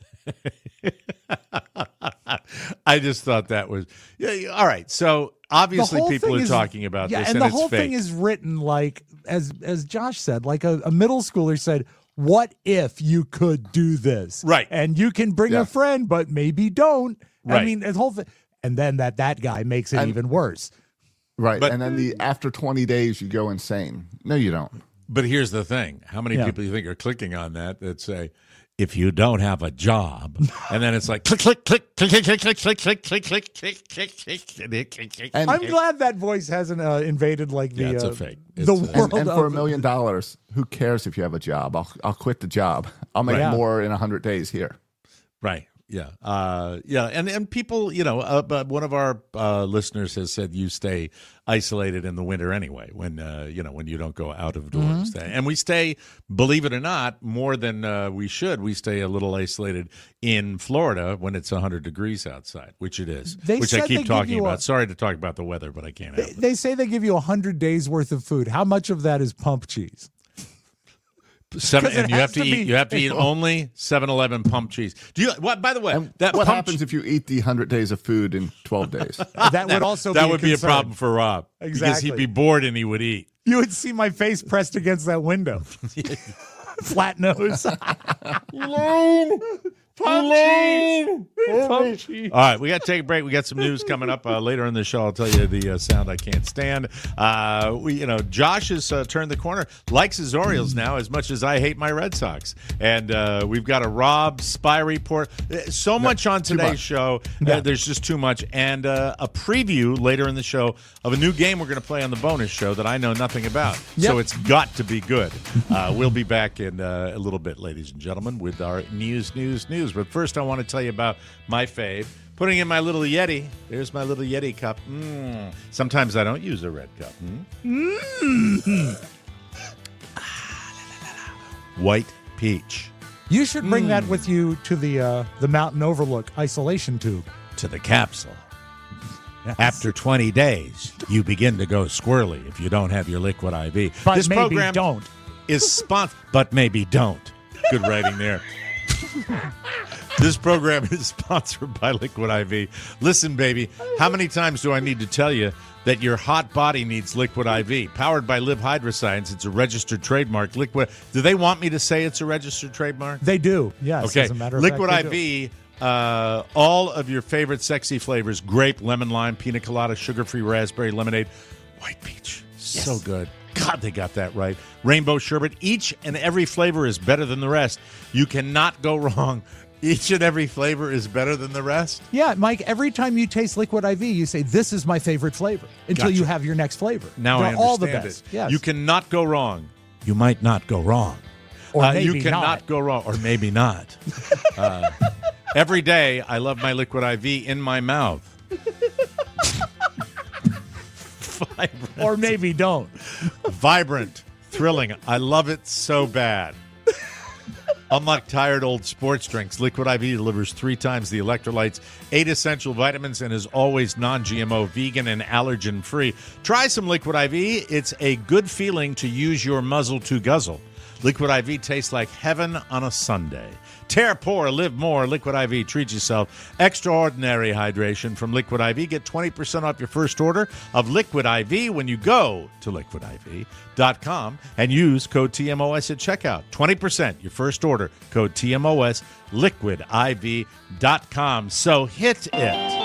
I just thought that was all right. So obviously whole people thing are is- talking about yeah, this, and and the it's whole fake. thing is written like, as Josh said, like a middle schooler said, what if you could do this? Right. And you can bring Yeah. a friend, but maybe don't. I Right. mean, the whole thing. And then that guy makes it And- even worse. Right. But- and then after 20 days, you go insane. No, you don't. But here's the thing: how many Yeah. people do you think are clicking on that say, "If you don't have a job," and then it's like click, click, click, click, click, click, click, click, click, click, click, click, click, click, click. And, I'm glad that voice hasn't invaded like the Yeah, it's a fake. the It's a- world and for of $1 million, who cares if you have a job? I'll quit the job. I'll make Right. more in 100 days here. Right. Yeah. And people, but one of our listeners has said you stay isolated in the winter anyway when you don't go out of doors. And we stay, believe it or not, more than we should. We stay a little isolated in Florida when it's 100 degrees outside, which it is, They which I said they keep give talking you about. Sorry to talk about the weather, but I can't help it. They say they give you 100 days worth of food. How much of that is pump cheese? And you has have to to eat. be- You have to eat only 7-Eleven pump cheese. Do you? What? By the way, And that what pump happens if you eat the 100 days of food in 12 days? That would also that be would be a concern. problem for Rob because Exactly. he'd be bored and he would eat. You would see my face pressed against that window. Flat nose. Pump cheese. All right, we got to take a break. We got some news coming up later in the show. I'll tell you the sound I can't stand. Josh has turned the corner, likes his Orioles now as much as I hate my Red Sox, and we've got a Rob spy report. So much on today's much. show. There's just too much, and a preview later in the show of a new game we're going to play on the bonus show that I know nothing about. So it's got to be good. We'll be back in a little bit, ladies and gentlemen, with our news. But first, I want to tell you about my fave. Putting in my little Yeti. There's my little Yeti cup. Sometimes I don't use a red cup. White peach. You should bring that with you to the Mountain Overlook isolation tube. To the capsule. After 20 days, you begin to go squirrely if you don't have your liquid IV. But This maybe program don't. is sponsored, but maybe don't. good writing there. This program is sponsored by Liquid IV. Listen, baby, how many times do I need to tell you that your hot body needs Liquid IV? Powered by Live Hydroscience. It's a registered trademark. Liquid. Do they want me to say it's a registered trademark? They do. Yes. Okay. As a matter of Liquid fact, they IV. All of your favorite sexy flavors: grape, lemon, lime, pina colada, sugar-free raspberry, lemonade, white peach. So good. God, they got that right. Rainbow sherbet. Each and every flavor is better than the rest. You cannot go wrong. Each and every flavor is better than the rest. Yeah, Mike, every time you taste Liquid IV, you say, this is my favorite flavor, until Gotcha. you have your next flavor. Now They're I understand all the best. it. Yes. You cannot go wrong. You might not go wrong. Or maybe you cannot not. go wrong. Or maybe not. Every day, I love my Liquid IV in my mouth. Vibrant. Or maybe don't. Vibrant. Thrilling. I love it so bad. Unlike tired old sports drinks, Liquid IV delivers 3 times the electrolytes, 8 essential vitamins, and is always non-GMO, vegan, and allergen-free. Try some Liquid IV. It's a good feeling to use your muzzle to guzzle. Liquid IV tastes like heaven on a Sunday. Tear, pour, live more. Liquid IV. Treat yourself. Extraordinary hydration from Liquid IV. Get 20% off your first order of Liquid IV when you go to liquidiv.com and use code TMOS at checkout. 20% your first order. Code TMOS. Liquidiv.com. So hit it.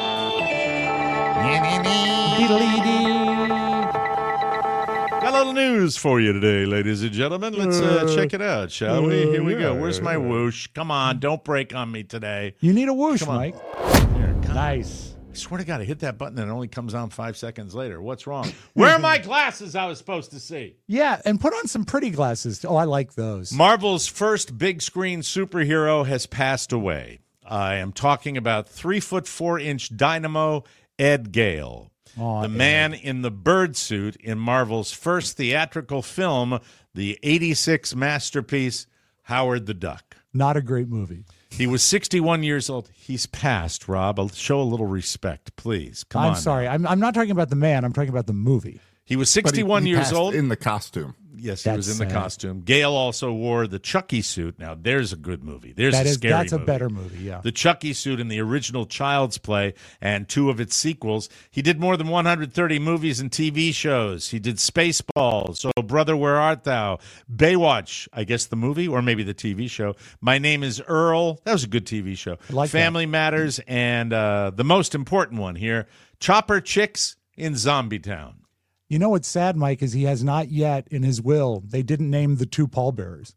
Got a little news for you today, ladies and gentlemen. Let's check it out, shall we? Here we go. Where's my whoosh? Come on, don't break on me today. You need a whoosh, Come on. Mike. Here, come on. Nice. I swear to God, I hit that button and it only comes on 5 seconds later. What's wrong? Where are my glasses I was supposed to see? Yeah, and put on some pretty glasses. Oh, I like those. Marvel's first big screen superhero has passed away. I am talking about 3'4" dynamo Ed Gale. Aw, The man in the bird suit in Marvel's first theatrical film, the 86 masterpiece, Howard the Duck. Not a great movie. He was 61 years old. He's passed, Rob. I'll show a little respect, please. Come on. I'm sorry. I'm not talking about the man. I'm talking about the movie. He was But 61 he years passed old. in the costume. Yes, he was in the That's sad. costume. Gale also wore the Chucky suit. Now, there's a good movie. There's a scary That's a movie. better movie, yeah. The Chucky suit in the original Child's Play and 2 of its sequels. He did more than 130 movies and TV shows. He did Spaceballs, Oh Brother, Where Art Thou? Baywatch, I guess the movie or maybe the TV show. My Name is Earl. That was a good TV show. I like Family Matters, and the most important one here, Chopper Chicks in Zombie Town. You know what's sad, Mike, is he has not yet in his will, they didn't name the 2 pallbearers.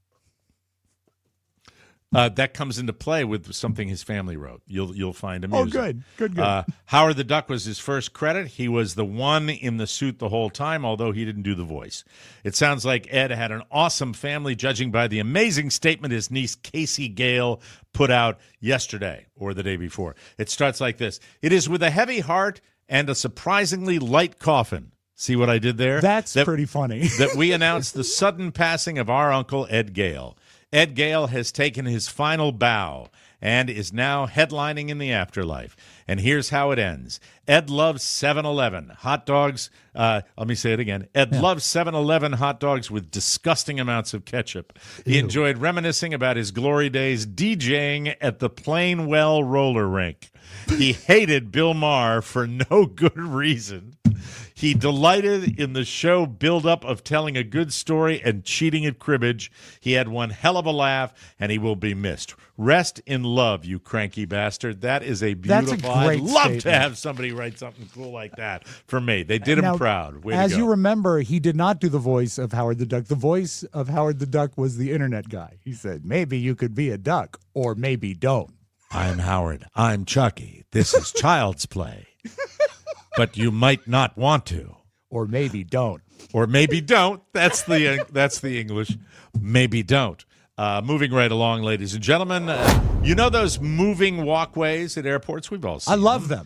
That comes into play with something his family wrote. You'll find amusing. Oh, good. Howard the Duck was his first credit. He was the one in the suit the whole time, although he didn't do the voice. It sounds like Ed had an awesome family, judging by the amazing statement his niece Casey Gale put out yesterday or the day before. It starts like this. It is with a heavy heart and a surprisingly light coffin. See what I did there? That's pretty funny. That we announced the sudden passing of our uncle Ed Gale. Ed Gale has taken his final bow and is now headlining in the afterlife. And here's how it ends. Ed loves 7-Eleven hot dogs. Let me say it again. Ed loves 7-Eleven hot dogs with disgusting amounts of ketchup. He enjoyed reminiscing about his glory days DJing at the Plainwell roller rink. He hated Bill Maher for no good reason. He delighted in the show build-up of telling a good story and cheating at cribbage. He had one hell of a laugh, and he will be missed. Rest in love, you cranky bastard. That is a beautiful. That's a I'd great love statement. to have somebody write something cool like that for me. They did him Now, proud. Way as to go. you remember, he did not do the voice of Howard the Duck. The voice of Howard the Duck was the internet guy. He said, maybe you could be a duck, or maybe don't. I'm Howard. I'm Chucky. This is Child's Play. But you might not want to. Or maybe don't. Or maybe don't. That's the English. Maybe don't. Moving right along, ladies and gentlemen. You know those moving walkways at airports? We've all seen I love them.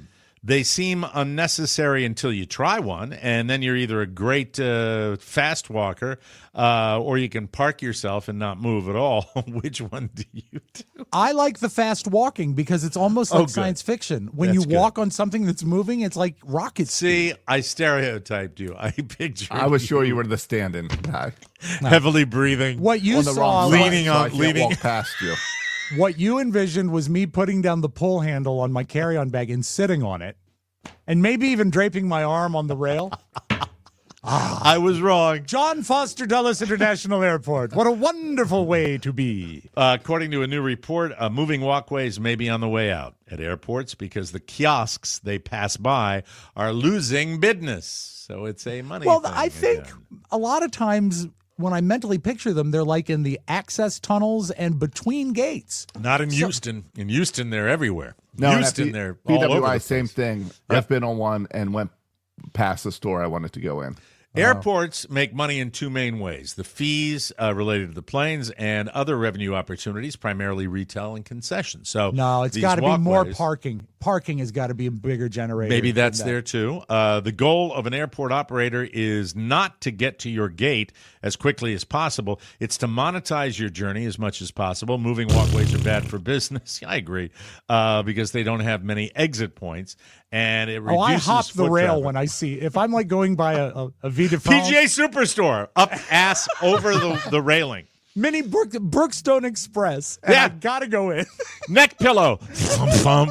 They seem unnecessary until you try one, and then you're either a great fast walker or you can park yourself and not move at all. Which one do you do? I like the fast walking because it's almost like science fiction. When That's you walk on something that's moving, it's like rocket speed. See, I stereotyped you. I pictured I was sure you were the stand-in guy. Heavily breathing. What you saw, leaning on, so I can't walk past you. What you envisioned was me putting down the pull handle on my carry-on bag and sitting on it, and maybe even draping my arm on the rail. I was wrong. John Foster Dulles International Airport. What a wonderful way to be. According to a new report, moving walkways may be on the way out at airports because the kiosks they pass by are losing business. So it's a money thing. I think a lot of times when I mentally picture them, they're like in the access tunnels and between gates. Not in Houston. In Houston, they're everywhere. No, Houston, they're all over the PWI, place. same thing. Yep. I've been on one and went past the store I wanted to go in. Airports make money in two main ways: the fees related to the planes and other revenue opportunities, primarily retail and concessions. So no, it's these got to be more walkways- parking. Parking has got to be a bigger generator. Maybe that's than that. there too. The goal of an airport operator is not to get to your gate as quickly as possible. It's to monetize your journey as much as possible. Moving walkways are bad for business. I agree, because they don't have many exit points, and it reduces I hop the foot rail traffic. when I see. If I'm like going by a Vie de France, PGA Superstore, up ass over the railing. Mini Brookstone Express. And I gotta go in. Neck pillow. Thump, thump.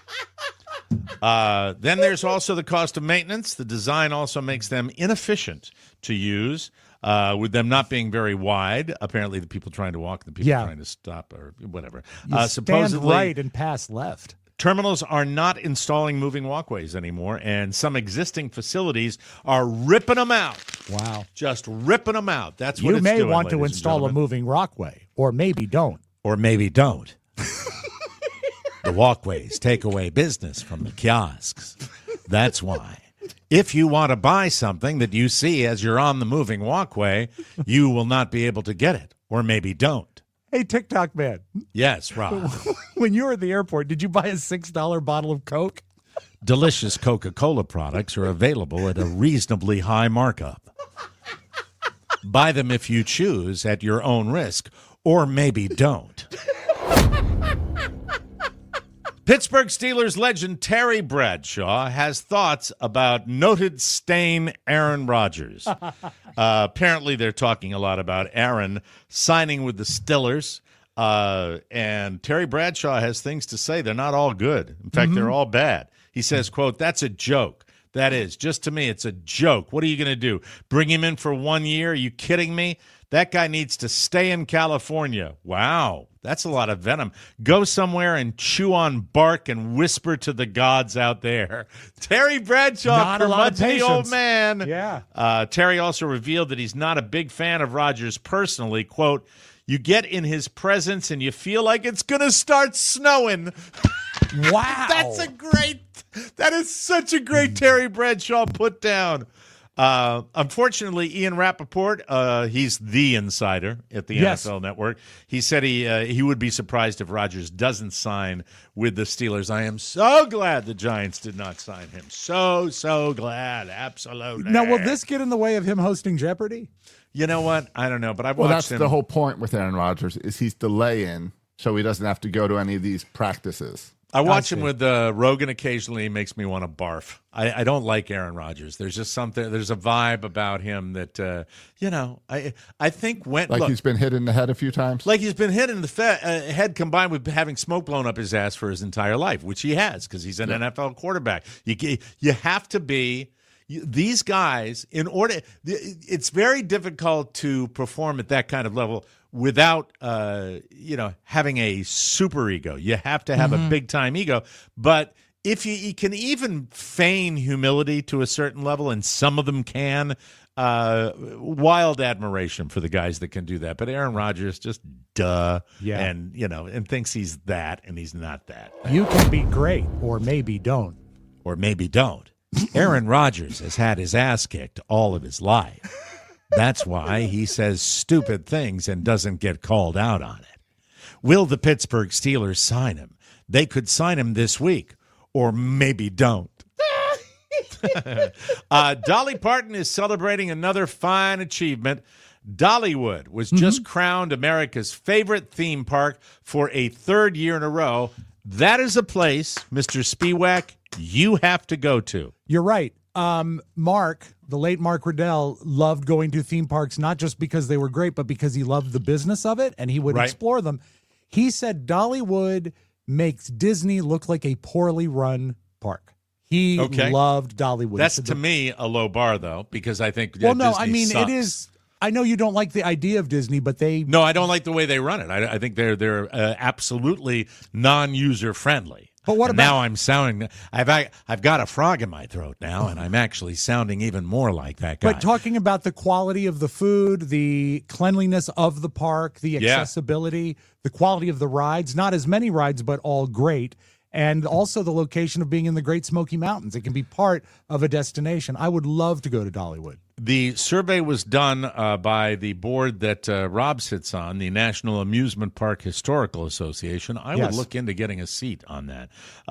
Then there's also the cost of maintenance. The design also makes them inefficient to use, with them not being very wide. Apparently, the people trying to walk, the people trying to stop, or whatever. You Supposedly, stand right and pass left. terminals are not installing moving walkways anymore, and some existing facilities are ripping them out. Wow. Just ripping them out. That's what You it's may doing, want to ladies and install a gentlemen. moving walkway, or maybe don't. Or maybe don't. The walkways take away business from the kiosks. That's why. If you want to buy something that you see as you're on the moving walkway, you will not be able to get it. Or maybe don't. Hey, TikTok man, Yes, Rob. when you were at the airport, did you buy a $6 bottle of Coke? Delicious Coca-Cola products are available at a reasonably high markup. Buy them if you choose at your own risk, or maybe don't. Pittsburgh Steelers legend Terry Bradshaw has thoughts about noted stain Aaron Rodgers. Apparently, they're talking a lot about Aaron signing with the Steelers. And Terry Bradshaw has things to say. They're not all good. In fact, they're all bad. He says, quote, "That's a joke. That is. Just to me, it's a joke. What are you going to do? Bring him in for 1 year? Are you kidding me? That guy needs to stay in California." Wow. That's a lot of venom. Go somewhere and chew on bark and whisper to the gods out there. Terry Bradshaw, Not a lot of curmudgeon old patience. man. Yeah. Terry also revealed that he's not a big fan of Rodgers personally. Quote, "You get in his presence and you feel like it's going to start snowing." Wow. That is such a great Terry Bradshaw put down. Unfortunately, Ian Rappaport, he's the insider at the NFL Network. He said he would be surprised if Rodgers doesn't sign with the Steelers. I am so glad the Giants did not sign him. So glad. Absolutely. Now, will this get in the way of him hosting Jeopardy? You know what? I don't know, but I've Well, watched that's him. the whole point with Aaron Rodgers is he's delay-in, so he doesn't have to go to any of these practices. I watch him with Rogan occasionally. He makes me want to barf. I don't like Aaron Rodgers. There's just something. There's a vibe about him that I think went Like he's been hit in the head a few times. like he's been hit in the head, combined with having smoke blown up his ass for his entire life, which he has because he's an NFL quarterback. You have to be. These guys, in order, it's very difficult to perform at that kind of level without, having a super ego. You have to have a big time ego. But if you can even feign humility to a certain level, and some of them can, wild admiration for the guys that can do that. But Aaron Rodgers, just and thinks he's that, and he's not that. You can be great, or maybe don't. Or maybe don't. Aaron Rodgers has had his ass kicked all of his life. That's why he says stupid things and doesn't get called out on it. Will the Pittsburgh Steelers sign him? They could sign him this week, or maybe don't. Dolly Parton is celebrating another fine achievement. Dollywood was just crowned America's favorite theme park for a third year in a row. That is a place, Mr. Spiewak, you have to go to. You're right. Mark, the late Mark Riddell, loved going to theme parks, not just because they were great, but because he loved the business of it and he would explore them. He said Dollywood makes Disney look like a poorly run park. He loved Dollywood. That's, to me, a low bar, though, because I think no, Disney I mean, sucks. it is. I know you don't like the idea of Disney, but they... No, I don't like the way they run it. I think they're absolutely non-user friendly. But what and about... Now I'm sounding... I've got a frog in my throat now, and I'm actually sounding even more like that guy. But talking about the quality of the food, the cleanliness of the park, the accessibility, the quality of the rides, not as many rides, but all great, and also the location of being in the Great Smoky Mountains. It can be part of a destination. I would love to go to Dollywood. The survey was done by the board that Rob sits on, the National Amusement Park Historical Association. I would look into getting a seat on that.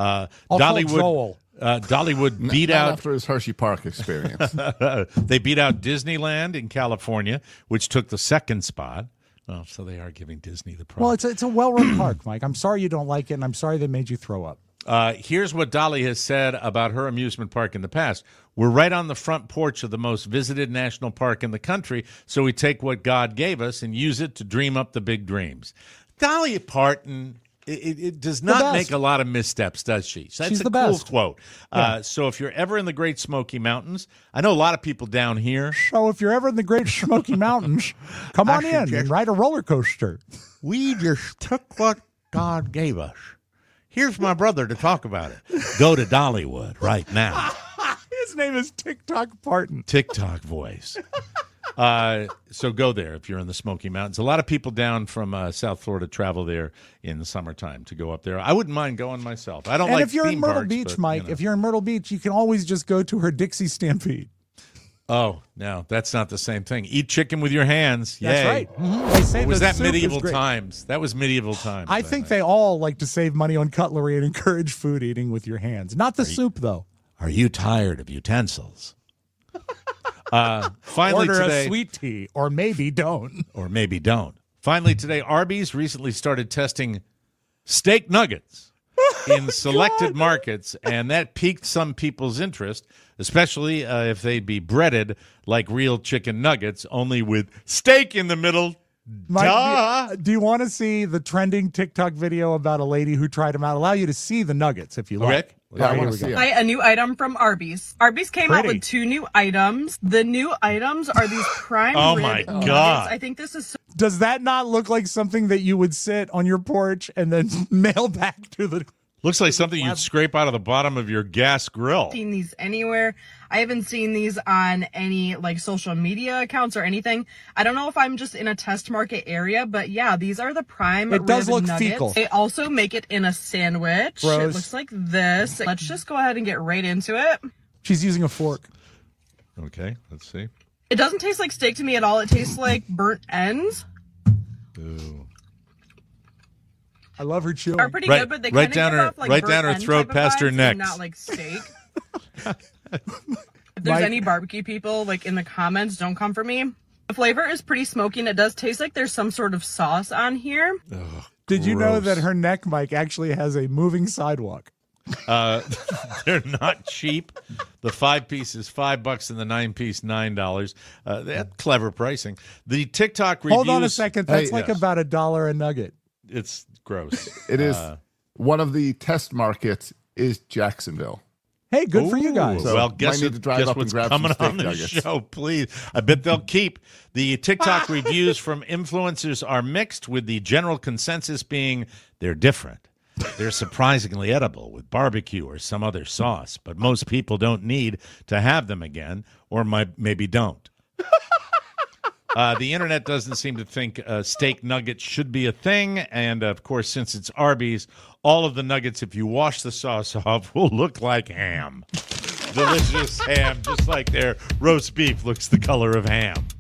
Dollywood beat Not out after his Hershey Park experience. They beat out Disneyland in California, which took the second spot. Oh, so they are giving Disney the prize. Well, it's a well-run park, Mike. I'm sorry you don't like it, and I'm sorry they made you throw up. Here's what Dolly has said about her amusement park in the past. We're right on the front porch of the most visited national park in the country, so we take what God gave us and use it to dream up the big dreams. Dolly Parton, it does not make a lot of missteps, does she? That's She's a the cool best. quote. So if you're ever in the Great Smoky Mountains, I know a lot of people down here. So if you're ever in the Great Smoky Mountains, come on in and ride a roller coaster. We just took what God gave us. Here's my brother to talk about it. Go to Dollywood right now. His name is TikTok Parton. TikTok voice. So go there if you're in the Smoky Mountains. A lot of people down from South Florida travel there in the summertime to go up there. I wouldn't mind going myself. I don't And like if you're in theme Myrtle parks, Beach, but, Mike, if you're in Myrtle Beach, you can always just go to her Dixie Stampede. Oh, no, that's not the same thing. Eat chicken with your hands. Yay. That's right. Mm-hmm. They say Was the that soup is medieval great. times? That was medieval times. I think they all like to save money on cutlery and encourage food eating with your hands. Not the soup, though. Are you tired of utensils? Finally Order today, a sweet tea, or maybe don't. or maybe don't. Finally today, Arby's recently started testing steak nuggets in selected markets, and that piqued some people's interest, especially if they'd be breaded like real chicken nuggets, only with steak in the middle. Mike, do you want to see the trending TikTok video about a lady who tried them out? Allow you to see the nuggets if you like. Okay. Yeah, I Here want we to see go. it. A new item from Arby's. Arby's came out Pretty. with 2 new items. The new items are these prime Oh rib my nuggets. God. I think this is so Does that not look like something that you would sit on your porch and then mail back to the... Looks like something you'd scrape out of the bottom of your gas grill. seen these anywhere. I haven't seen these on any like social media accounts or anything. I don't know if I'm just in a test market area, but yeah, these are the prime It does rib look nuggets. fecal. They also make it in a sandwich. Gross. It looks like this. Let's just go ahead and get right into it. She's using a fork. Okay, let's see. It doesn't taste like steak to me at all. It tastes like burnt ends. Ooh. I love her chewing. Are pretty Right- good, but they right kind of down give her- off like right burnt down her end throat type of past her vibes, neck. and not like steak. If there's Mike- any barbecue people like in the comments, don't come for me. The flavor is pretty smoky, and it does taste like there's some sort of sauce on here. Did you know Gross. that her neck, Mike, actually has a moving sidewalk? They're not cheap. The 5-piece is $5 and the 9-piece $9. That's clever pricing. The TikTok reviews. Hold on a second. That's Hey, like yes. about $1 a nugget. It's gross. It is one of the test markets is Jacksonville. Hey, good for you guys. So, well, might guess, need to drive up and what's grab some coming steak on the nuggets. show, please. I bet they'll keep. The TikTok reviews from influencers are mixed, with the general consensus being they're different. They're surprisingly edible with barbecue or some other sauce, but most people don't need to have them again, or maybe don't. The internet doesn't seem to think steak nuggets should be a thing, and of course, since it's Arby's, all of the nuggets, if you wash the sauce off, will look like ham. Delicious ham, just like their roast beef looks the color of ham.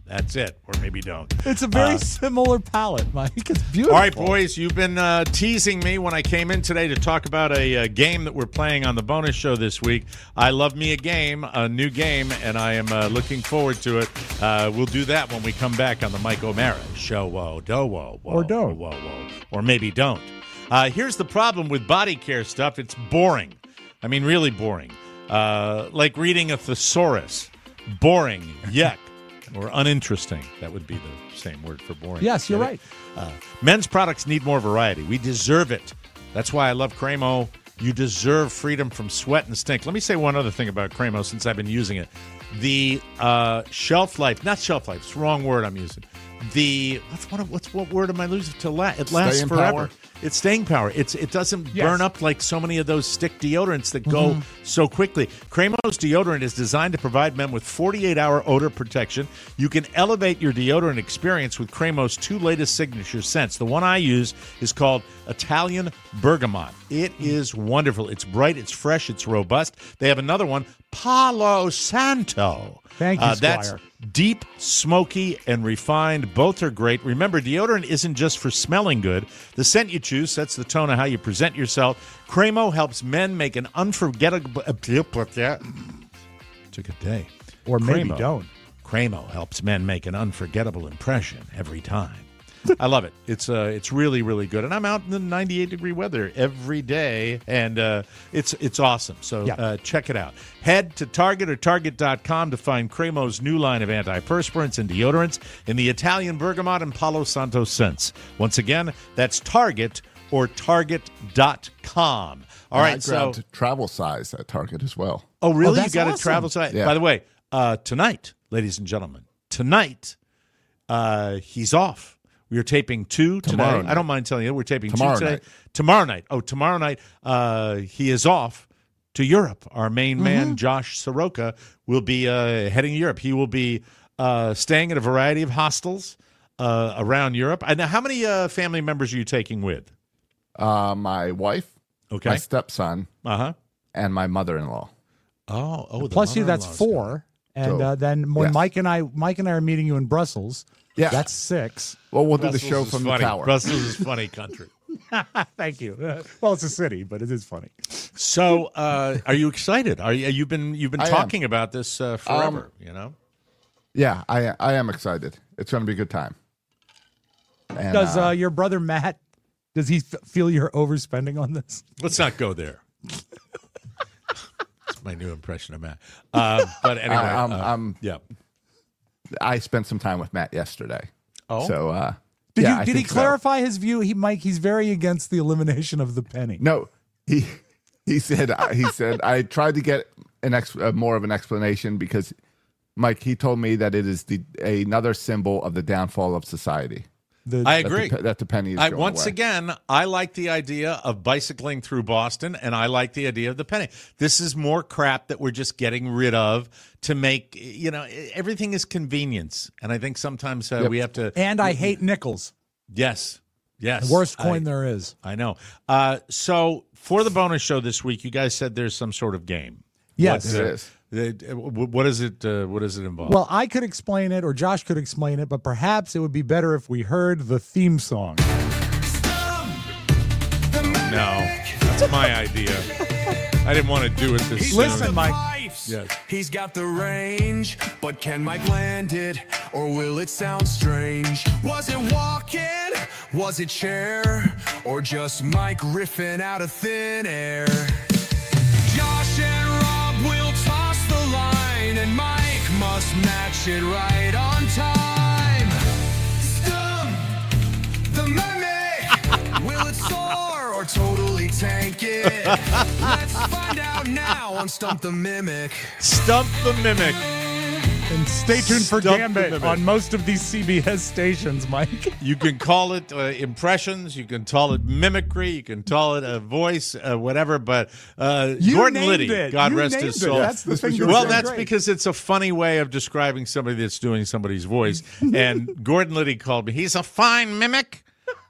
That's it. Or maybe don't. It's a very similar palette, Mike. It's beautiful. All right, boys, you've been teasing me when I came in today to talk about a game that we're playing on the bonus show this week. I love me a new game, and I am looking forward to it. We'll do that when we come back on the Mike O'Mara Show. Whoa, or don't. Whoa. Or maybe don't. Here's the problem with body care stuff. It's boring. I mean, really boring. Like reading a thesaurus. Boring. Yuck. Or uninteresting. That would be the same word for boring. Yes, you're right. Men's products need more variety. We deserve it. That's why I love Cremo. You deserve freedom from sweat and stink. Let me say one other thing about Cremo since I've been using it. The shelf life, not shelf life, it's the wrong word I'm using. The what word am I losing? It lasts Staying forever. power. It's staying power. It doesn't burn up like so many of those stick deodorants that go so quickly. Cremo's deodorant is designed to provide men with 48-hour odor protection. You can elevate your deodorant experience with Cremo's 2 latest signature scents. The one I use is called Italian Bergamot. It is wonderful. It's bright, it's fresh, it's robust. They have another one, Palo Santo. Thank you, That's Squire. deep, smoky, and refined. Both are great. Remember, deodorant isn't just for smelling good. The scent you choose sets the tone of how you present yourself. Cremo helps men make an unforgettable... Took a day. Or maybe don't. Cremo helps men make an unforgettable impression every time. I love it. It's really, really good. And I'm out in the 98-degree weather every day, and it's awesome. So check it out. Head to Target or Target.com to find Cremo's new line of antiperspirants and deodorants in the Italian Bergamot and Palo Santo scents. Once again, that's Target or Target.com. All right, so travel size at Target as well. Oh, really? that's You got awesome. a travel size? Yeah. By the way, tonight, ladies and gentlemen, he's off. We are taping 2 Tomorrow tonight. night. I don't mind telling you. We're taping Tomorrow 2 today. night. Tomorrow night. Oh, tomorrow night, he is off to Europe. Our main man, Josh Soroka, will be heading to Europe. He will be staying at a variety of hostels around Europe. And how many family members are you taking with? My wife, Okay. my stepson, and my mother-in-law. Oh, Plus you, that's 4. And So, then when yes. Mike and I are meeting you in Brussels, Yeah. that's 6. Well, we'll do the Brussels show is from funny. the tower. Brussels is funny country. Thank you. Well, it's a city, but it is funny. So, are you excited? You've been I talking about this forever? You know. Yeah, I am excited. It's going to be a good time. And, Does your brother Matt? Does he feel you're overspending on this? Let's not go there. That's my new impression of Matt. But anyway, yeah. I spent some time with Matt yesterday. Oh, So, Did I he think so. clarify his view? He's very against the elimination of the penny. No, he said I tried to get more of an explanation because Mike, he told me that it is another symbol of the downfall of society. I agree. That the penny is going once away. again, I like the idea of bicycling through Boston, and I like the idea of the penny. This is more crap that we're just getting rid of to make, everything is convenience. And I think sometimes we have to. And I hate nickels. Yes. The worst coin there is. I know. So for the bonus show this week, you guys said there's some sort of game. Yes. It is. What is it? What does it involve? Well, I could explain it, or Josh could explain it, but perhaps it would be better if we heard the theme song. No, that's my idea. I didn't want to do it this soon. Listen, Mike. Yes. He's got the range, but can Mike land it, or will it sound strange? Was it walking? Was it chair? Or just Mike riffing out of thin air? Josh and Rob will toss the line, and Mike must match it right on time. Stump the mimic. Will it soar or totally tank it? Let's find out now on Stump the Mimic. Stump the Mimic. And stay tuned for Stump the Gambit Mimic. on most of these CBS stations, Mike. You can call it impressions. You can call it mimicry. You can call it a voice, whatever. But You Gordon named Liddy, it. God You rest named his it. soul. That's the thing. Well, that's because it's a funny way of describing somebody that's doing somebody's voice. And Gordon Liddy called me. He's a fine mimic.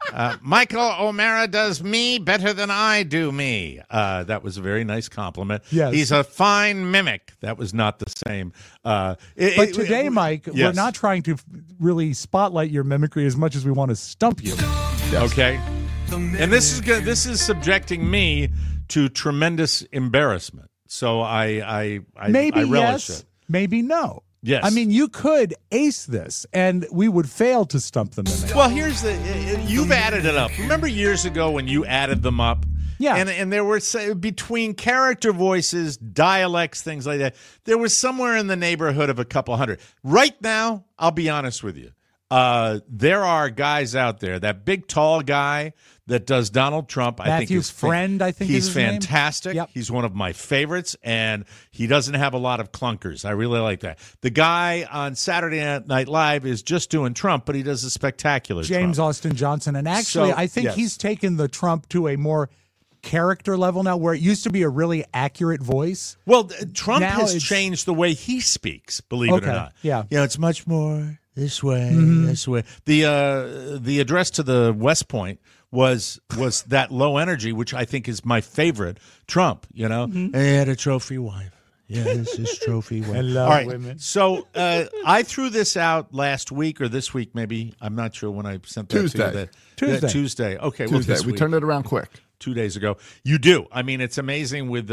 Michael O'Mara does me better than I do me. That was a very nice compliment. Yes. He's a fine mimic. That was not the same. But today, Mike, we're not trying to really spotlight your mimicry as much as we want to stump you. Yes. Okay. And this is subjecting me to tremendous embarrassment. So I Maybe relish yes, it. maybe no. Yes. I mean, you could ace this, and we would fail to stump the mimic. Well, here's you've added it up. Remember years ago when you added them up? Yeah. And there were, between character voices, dialects, things like that, there was somewhere in the neighborhood of a couple hundred. Right now, I'll be honest with you. There are guys out there, that big, tall guy that does Donald Trump. Matthew Friend, I think he's is his name. fantastic. Yep. He's one of my favorites, and he doesn't have a lot of clunkers. I really like that. The guy on Saturday Night Live is just doing Trump, but he does a spectacular James Trump. Austin Johnson. And actually, So, I think yes. he's taken the Trump to a more character level now, where it used to be a really accurate voice. Well, Trump Now has it's- changed the way he speaks, believe it or not. Yeah. You know, it's much more this way, Mm-hmm. this way. The address to the West Point was that low energy, which I think is my favorite Trump, you know. Mm-hmm. And he had a trophy wife. Yeah, this is trophy wife. I love All right, women. so I threw this out last week or this week, maybe. I'm not sure when I sent that Tuesday. to you. Tuesday. Tuesday. Okay, well, Tuesday. this We week. turned it around quick. 2 days ago. You do. I mean, it's amazing with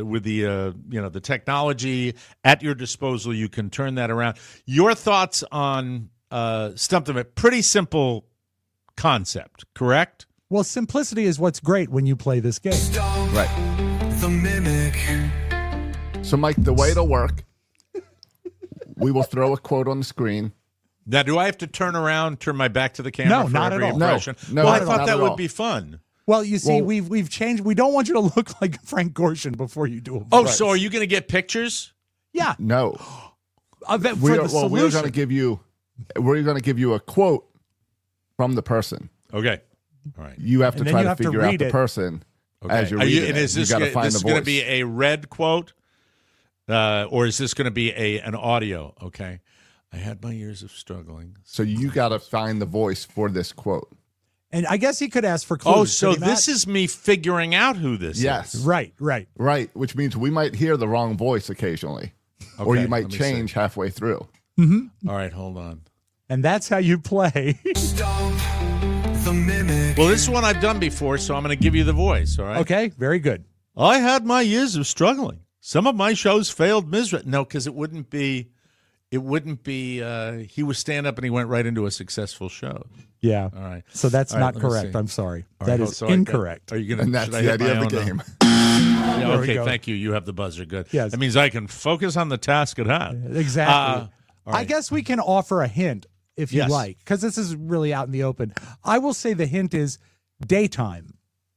the technology at your disposal. You can turn that around. Your thoughts on Stump the Mimic? Pretty simple concept, correct? Well, simplicity is what's great when you play this game. Right. The mimic. So, Mike, the way it'll work, we will throw a quote on the screen. Now, do I have to turn around, turn my back to the camera No, for not every at all. impression? No, well, I not thought at that all. would be fun. Well, you see, Well- we've changed. We don't want you to look like Frank Gorshin before you do a voice. Oh, so are you going to get pictures? Yeah. No, For the we're solution. going to give you a quote from the person. Okay. All right. You have to And then try you to have to figure out read the it. person Okay. as you're Are you- reading and it. is this you got to gonna- find this the is voice. going to be a red quote, or is this going to be an audio? Okay. I had my years of struggling. So you got to find the voice for this quote. And I guess he could ask for clues. Oh, so could he this not? is me figuring out who this Yes. is. Right. Right, which means we might hear the wrong voice occasionally, or Okay, you might let me change halfway through. All right, hold on. And that's how you play. Stump the mimic. Well, this is one I've done before, so I'm going to give you the voice, all right? Okay, very good. I had my years of struggling. Some of my shows failed miserably. No, because it wouldn't be, he was stand-up and he went right into a successful show. Yeah. All right. So that's All right, not let me correct. see. I'm sorry. All That right, is so I got- incorrect. Are you gonna? And that's should I the hit my idea of the own, game. Yeah, There we okay, go. thank you. You have the buzzer. Good. Yes. That means I can focus on the task at hand. Exactly. all I right. guess we can offer a hint if you Yes. like, because this is really out in the open. I will say the hint is daytime.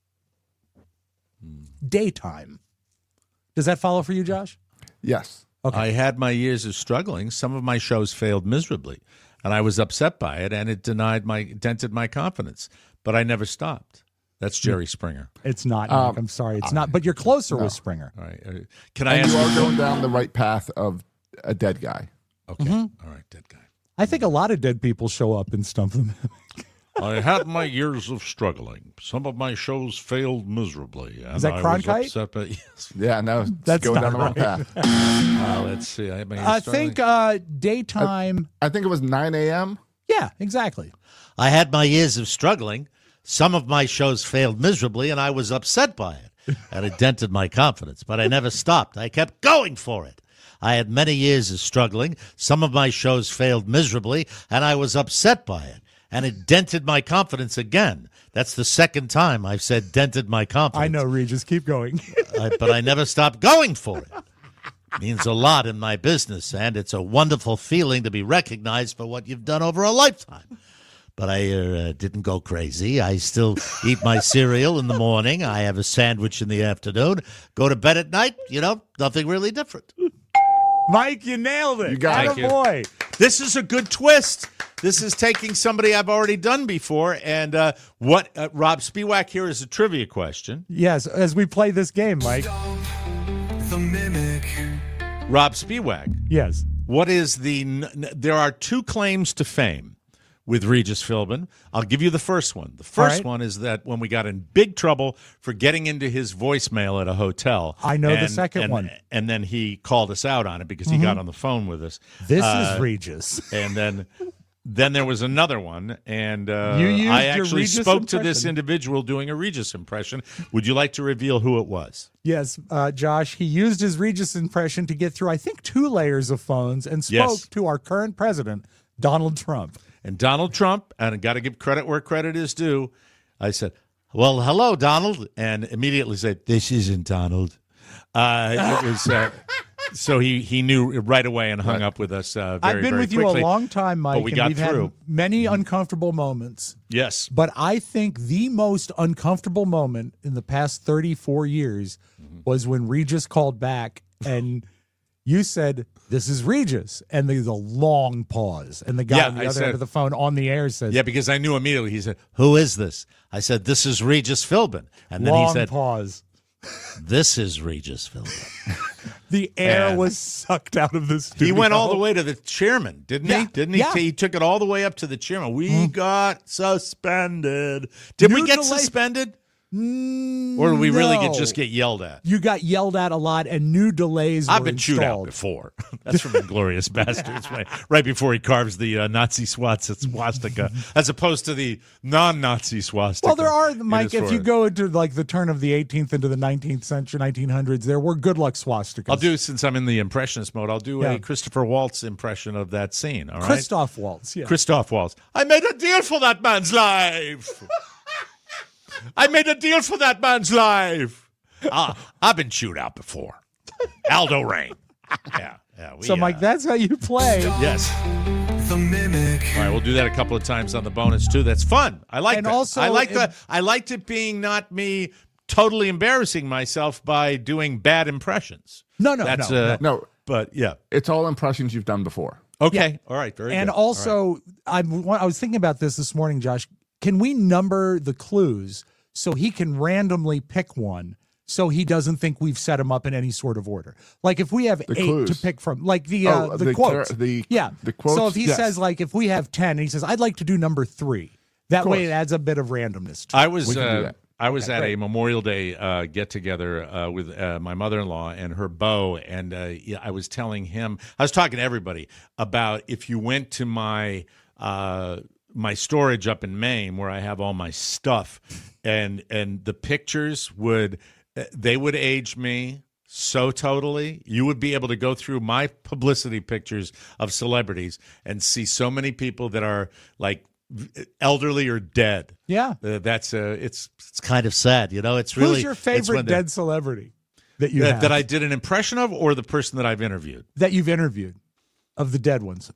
Daytime. Does that follow for you, Josh? Yes. Okay. I had my years of struggling. Some of my shows failed miserably, and I was upset by it, and it dented my confidence. But I never stopped. That's Jerry Springer. It's not. Nick. I'm sorry. It's not. But you're closer with Springer. All right. Can I And ask you are you? going down the right path of a dead guy. Okay. All right, dead guy. I think a lot of dead people show up and stump them. I had my years of struggling. Some of my shows failed miserably. And Is that I Cronkite? was upset, but yes. Yeah, no, it's That's going down not the wrong right. path. Let's see. I had my years I struggling. think daytime. I think it was 9 a.m. Yeah, exactly. I had my years of struggling. Some of my shows failed miserably, and I was upset by it. And it dented my confidence, but I never stopped. I kept going for it. I had many years of struggling. Some of my shows failed miserably, and I was upset by it. And it dented my confidence again. That's the second time I've said dented my confidence. I know, Regis. Keep going. But I never stopped going for it. It means a lot in my business, and it's a wonderful feeling to be recognized for what you've done over a lifetime. But I didn't go crazy. I still eat my cereal in the morning. I have a sandwich in the afternoon. Go to bed at night. Nothing really different. Mike, you nailed it. You got it. Boy. This is a good twist. This is taking somebody I've already done before. And Rob Spiewak, here is a trivia question. Yes, as we play this game, Mike. The mimic. Rob Spiewak, Yes. what is there are two claims to fame. with Regis Philbin. I'll give you the first one. The first one is that when we got in big trouble for getting into his voicemail at a hotel. I know the second one. And then he called us out on it because he got on the phone with us. This is Regis. And then there was another one, and You used I your actually Regis spoke to this impression. individual doing a Regis impression. Would you like to reveal who it was? Yes, Josh, he used his Regis impression to get through, I think, 2 layers of phones and spoke to our current president, Donald Trump. And Donald Trump, and I got to give credit where credit is due, I said, well, hello, Donald, and immediately said, this isn't Donald. It was so he knew right away and hung up with us very, I've been very with quickly. you a long time, Mike, but we and got we've through. had many uncomfortable moments. Yes. But I think the most uncomfortable moment in the past 34 years was when Regis called back and you said, this is Regis. And there's a long pause. And the guy on the other end of the phone on the air says, yeah, because I knew immediately. He said, who is this? I said, this is Regis Philbin. And then long he said, pause. This is Regis Philbin. The air And was sucked out of the studio. he went all the way to the chairman, didn't he? Didn't he? Yeah. He took it all the way up to the chairman. We got suspended. Did we New get delay- suspended? Or did we really just get yelled at? You got yelled at a lot, and new delays I've were been chewed out installed. before. That's from Inglourious Bastards, right before he carves the Nazi swastika, as opposed to the non-Nazi swastika. Well, there are, in Mike, his if you forehead. go into like the turn of the 18th into the 19th century, 1900s, there were good luck swastikas. I'll do, since I'm in the impressionist mode, I'll do Yeah. a Christopher Waltz impression of that scene, all right? Christoph Waltz, yeah. Christoph Waltz. I made a deal for that man's life. I made a deal for that man's life. I've been chewed out before. Aldo Rain. Yeah. So, Mike, that's how you play. Yes. The mimic. All right, we'll do that a couple of times on the bonus too. That's fun. I like And that. also, I liked it being not me totally embarrassing myself by doing bad impressions. No. No, But yeah. it's all impressions you've done before. Okay. All right. Very And good. All right. also, I was thinking about this morning, Josh. Can we number the clues so he can randomly pick one so he doesn't think we've set him up in any sort of order? Like if we have 8 clues. to pick from, like the the quotes. the So quotes, if he yes. says, like, if we have 10 and he says, I'd like to do number 3, that way it adds a bit of randomness to it. I was We can do that. I was at a Memorial Day get together with my mother-in-law and her beau, and I was telling him, I was talking to everybody about if you went to my my storage up in Maine where I have all my stuff, and the pictures would age me so totally. You would be able to go through my publicity pictures of celebrities and see so many people that are like elderly or dead. Yeah. That's it's kind of sad, you know. It's really. Who's your it's favorite when dead celebrity that you have? that I did an impression of, or the person that I've interviewed? That you've interviewed of the dead ones.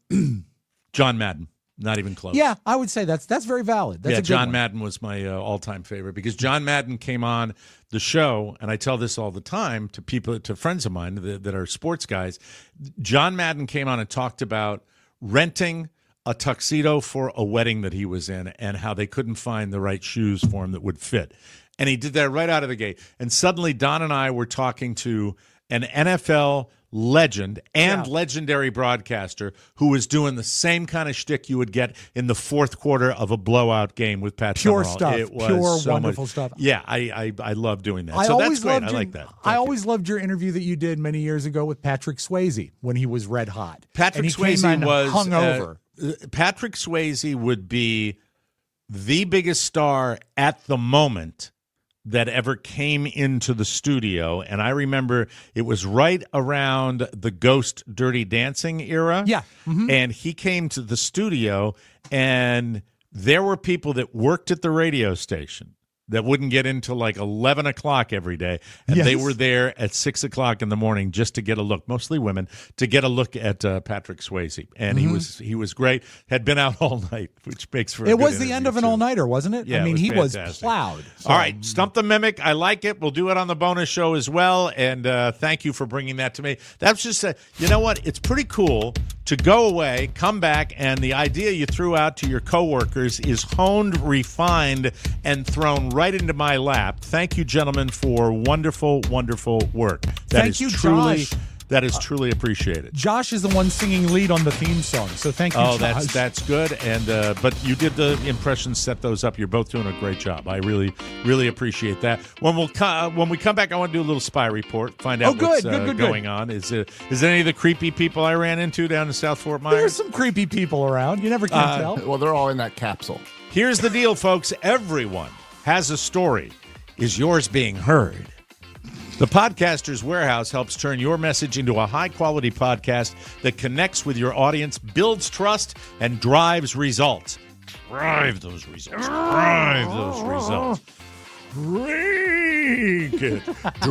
John Madden. Not even close. Yeah, I would say that's very valid. That's a good John one. Madden was my all-time favorite because John Madden came on the show, and I tell this all the time to people, to friends of mine that are sports guys. John Madden came on and talked about renting a tuxedo for a wedding that he was in and how they couldn't find the right shoes for him that would fit. And he did that right out of the gate. And suddenly Don and I were talking to an NFL legend and legendary broadcaster who was doing the same kind of shtick you would get in the fourth quarter of a blowout game with Pat Pure Summerall. stuff. It was Pure, so wonderful much. stuff. Yeah, I love doing that. I So that's always great. loved I your- like that. I always loved your interview that you did many years ago with Patrick Swayze when he was red hot. Patrick and he Swayze came in was hungover. Patrick Swayze would be the biggest star at the moment that ever came into the studio. And I remember it was right around the Ghost Dirty Dancing era. Yeah. Mhm. And he came to the studio, and there were people that worked at the radio station that wouldn't get into like 11 o'clock every day. And they Yes. were there at 6 o'clock in the morning just to get a look, mostly women, to get a look at Patrick Swayze. And he was great. Had been out all night, which makes for a It good was the end interview, of an too. all-nighter, wasn't it? Yeah, I mean, it he was fantastic. plowed. So- All right, Stump the Mimic. I like it. We'll do it on the bonus show as well. And thank you for bringing that to me. That's just you know what? It's pretty cool to go away, come back, and the idea you threw out to your coworkers is honed, refined, and thrown right into my lap. Thank you, gentlemen, for wonderful, wonderful work. That Thank is you, truly Josh. That is truly appreciated. Josh is the one singing lead on the theme song, so thank you, Josh. That's good. And but you did the impressions, set those up. You're both doing a great job. I really, really appreciate that. When we come back, I want to do a little spy report, find out what's going on. Is there any of the creepy people I ran into down in South Fort Myers? There's some creepy people around. You never can tell. Well, they're all in that capsule. Here's the deal, folks. Everyone has a story. Is yours being heard? The Podcaster's Warehouse helps turn your message into a high-quality podcast that connects with your audience, builds trust, and drives results. Drive those results. Drive those results. Drink it.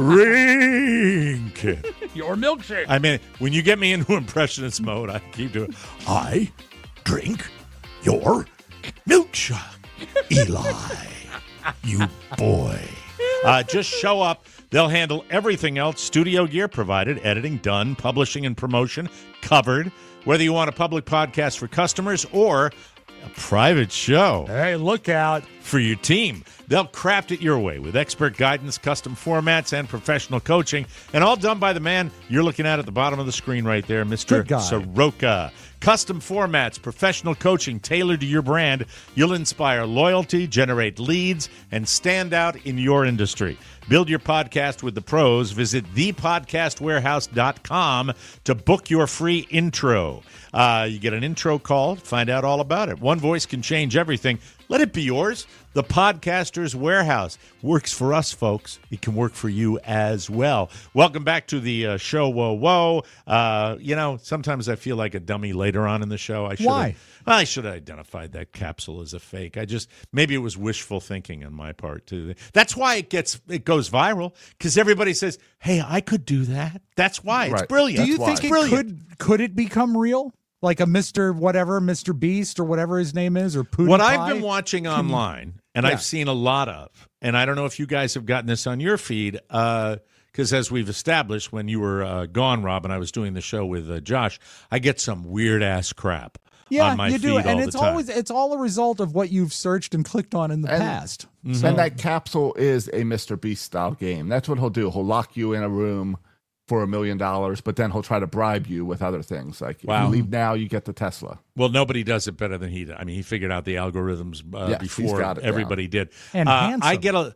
Drink it. Your milkshake. I mean, when you get me into impressionist mode, I keep doing, I drink your milkshake. Eli, you boy. Just show up. They'll handle everything else. Studio gear provided, editing done, publishing and promotion covered. Whether you want a public podcast for customers or a private show. Hey, look out. For your team. They'll craft it your way with expert guidance, custom formats, and professional coaching. And all done by the man you're looking at the bottom of the screen right there, Mr. Soroka. Custom formats, professional coaching tailored to your brand. You'll inspire loyalty, generate leads, and stand out in your industry. Build your podcast with the pros. Visit thepodcastwarehouse.com to book your free intro. You get an intro call, find out all about it. One voice can change everything. Let it be yours. The Podcaster's Warehouse works for us, folks. It can work for you as well. Welcome back to the show. Whoa, whoa. Sometimes I feel like a dummy later on in the show. Why? I should have identified that capsule as a fake. Maybe it was wishful thinking on my part too. That's why it goes viral, because everybody says, "Hey, I could do that." That's why it's brilliant. Do you think could it become real? Like a Mr. Beast or whatever his name is, or PewDiePie? What I've been watching online, and I've seen a lot of, and I don't know if you guys have gotten this on your feed, because as we've established, when you were gone, Rob, and I was doing the show with Josh, I get some weird-ass crap on my feed all the time. And it's all a result of what you've searched and clicked on in the past. Mm-hmm. And that capsule is a Mr. Beast-style game. That's what he'll do. He'll lock you in a room for $1 million, but then he'll try to bribe you with other things. Like, if you leave now, you get the Tesla. Well, nobody does it better than he did. I mean, he figured out the algorithms before everybody did. And I get a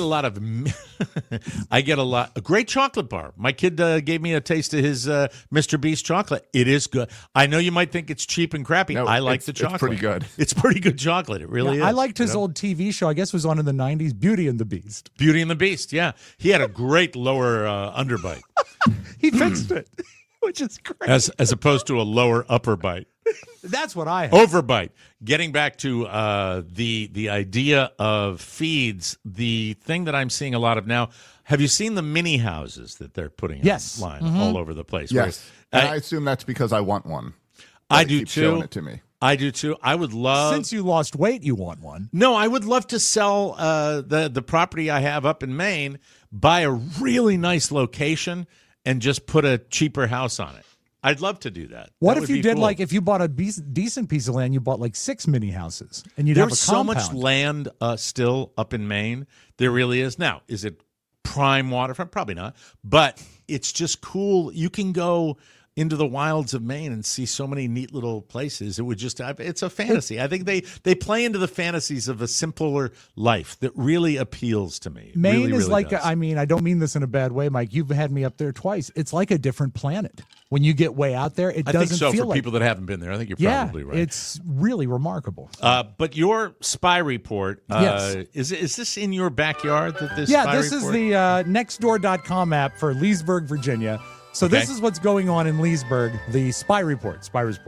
great chocolate bar. My kid gave me a taste of his Mr. Beast chocolate. It is good. I know you might think it's cheap and crappy. No, I like the chocolate. It's pretty good. It's pretty good chocolate. It really is. I liked his old TV show. I guess it was on in the 90s, Beauty and the Beast. Beauty and the Beast, yeah. He had a great lower underbite. He fixed it, which is great. As opposed to a lower upper bite. That's what I have. Overbite. Getting back to the idea of feeds, the thing that I'm seeing a lot of now, have you seen the mini houses that they're putting online all over the place? Yes. And I assume that's because I want one. I do too. Showing it to me. I do too. I would love. Since you lost weight, you want one. No, I would love to sell the property I have up in Maine, buy a really nice location, and just put a cheaper house on it. I'd love to do that. What if you did cool. If you bought a decent piece of land, you bought 6 mini houses, and you'd have a compound. There's so much land still up in Maine. There really is. Now, is it prime waterfront? Probably not. But it's just cool. You can go into the wilds of Maine and see so many neat little places. It's a fantasy. I think they play into the fantasies of a simpler life that really appeals to me. Maine really, is really does. I don't mean this in a bad way, Mike. You've had me up there twice. It's like a different planet. When you get way out there, it doesn't feel like... I think so, for people that haven't been there. I think you're probably right. It's really remarkable. But your spy report, yes. Is this in your backyard? This is the Nextdoor.com app for Leesburg, Virginia. So this is what's going on in Leesburg, the spy report.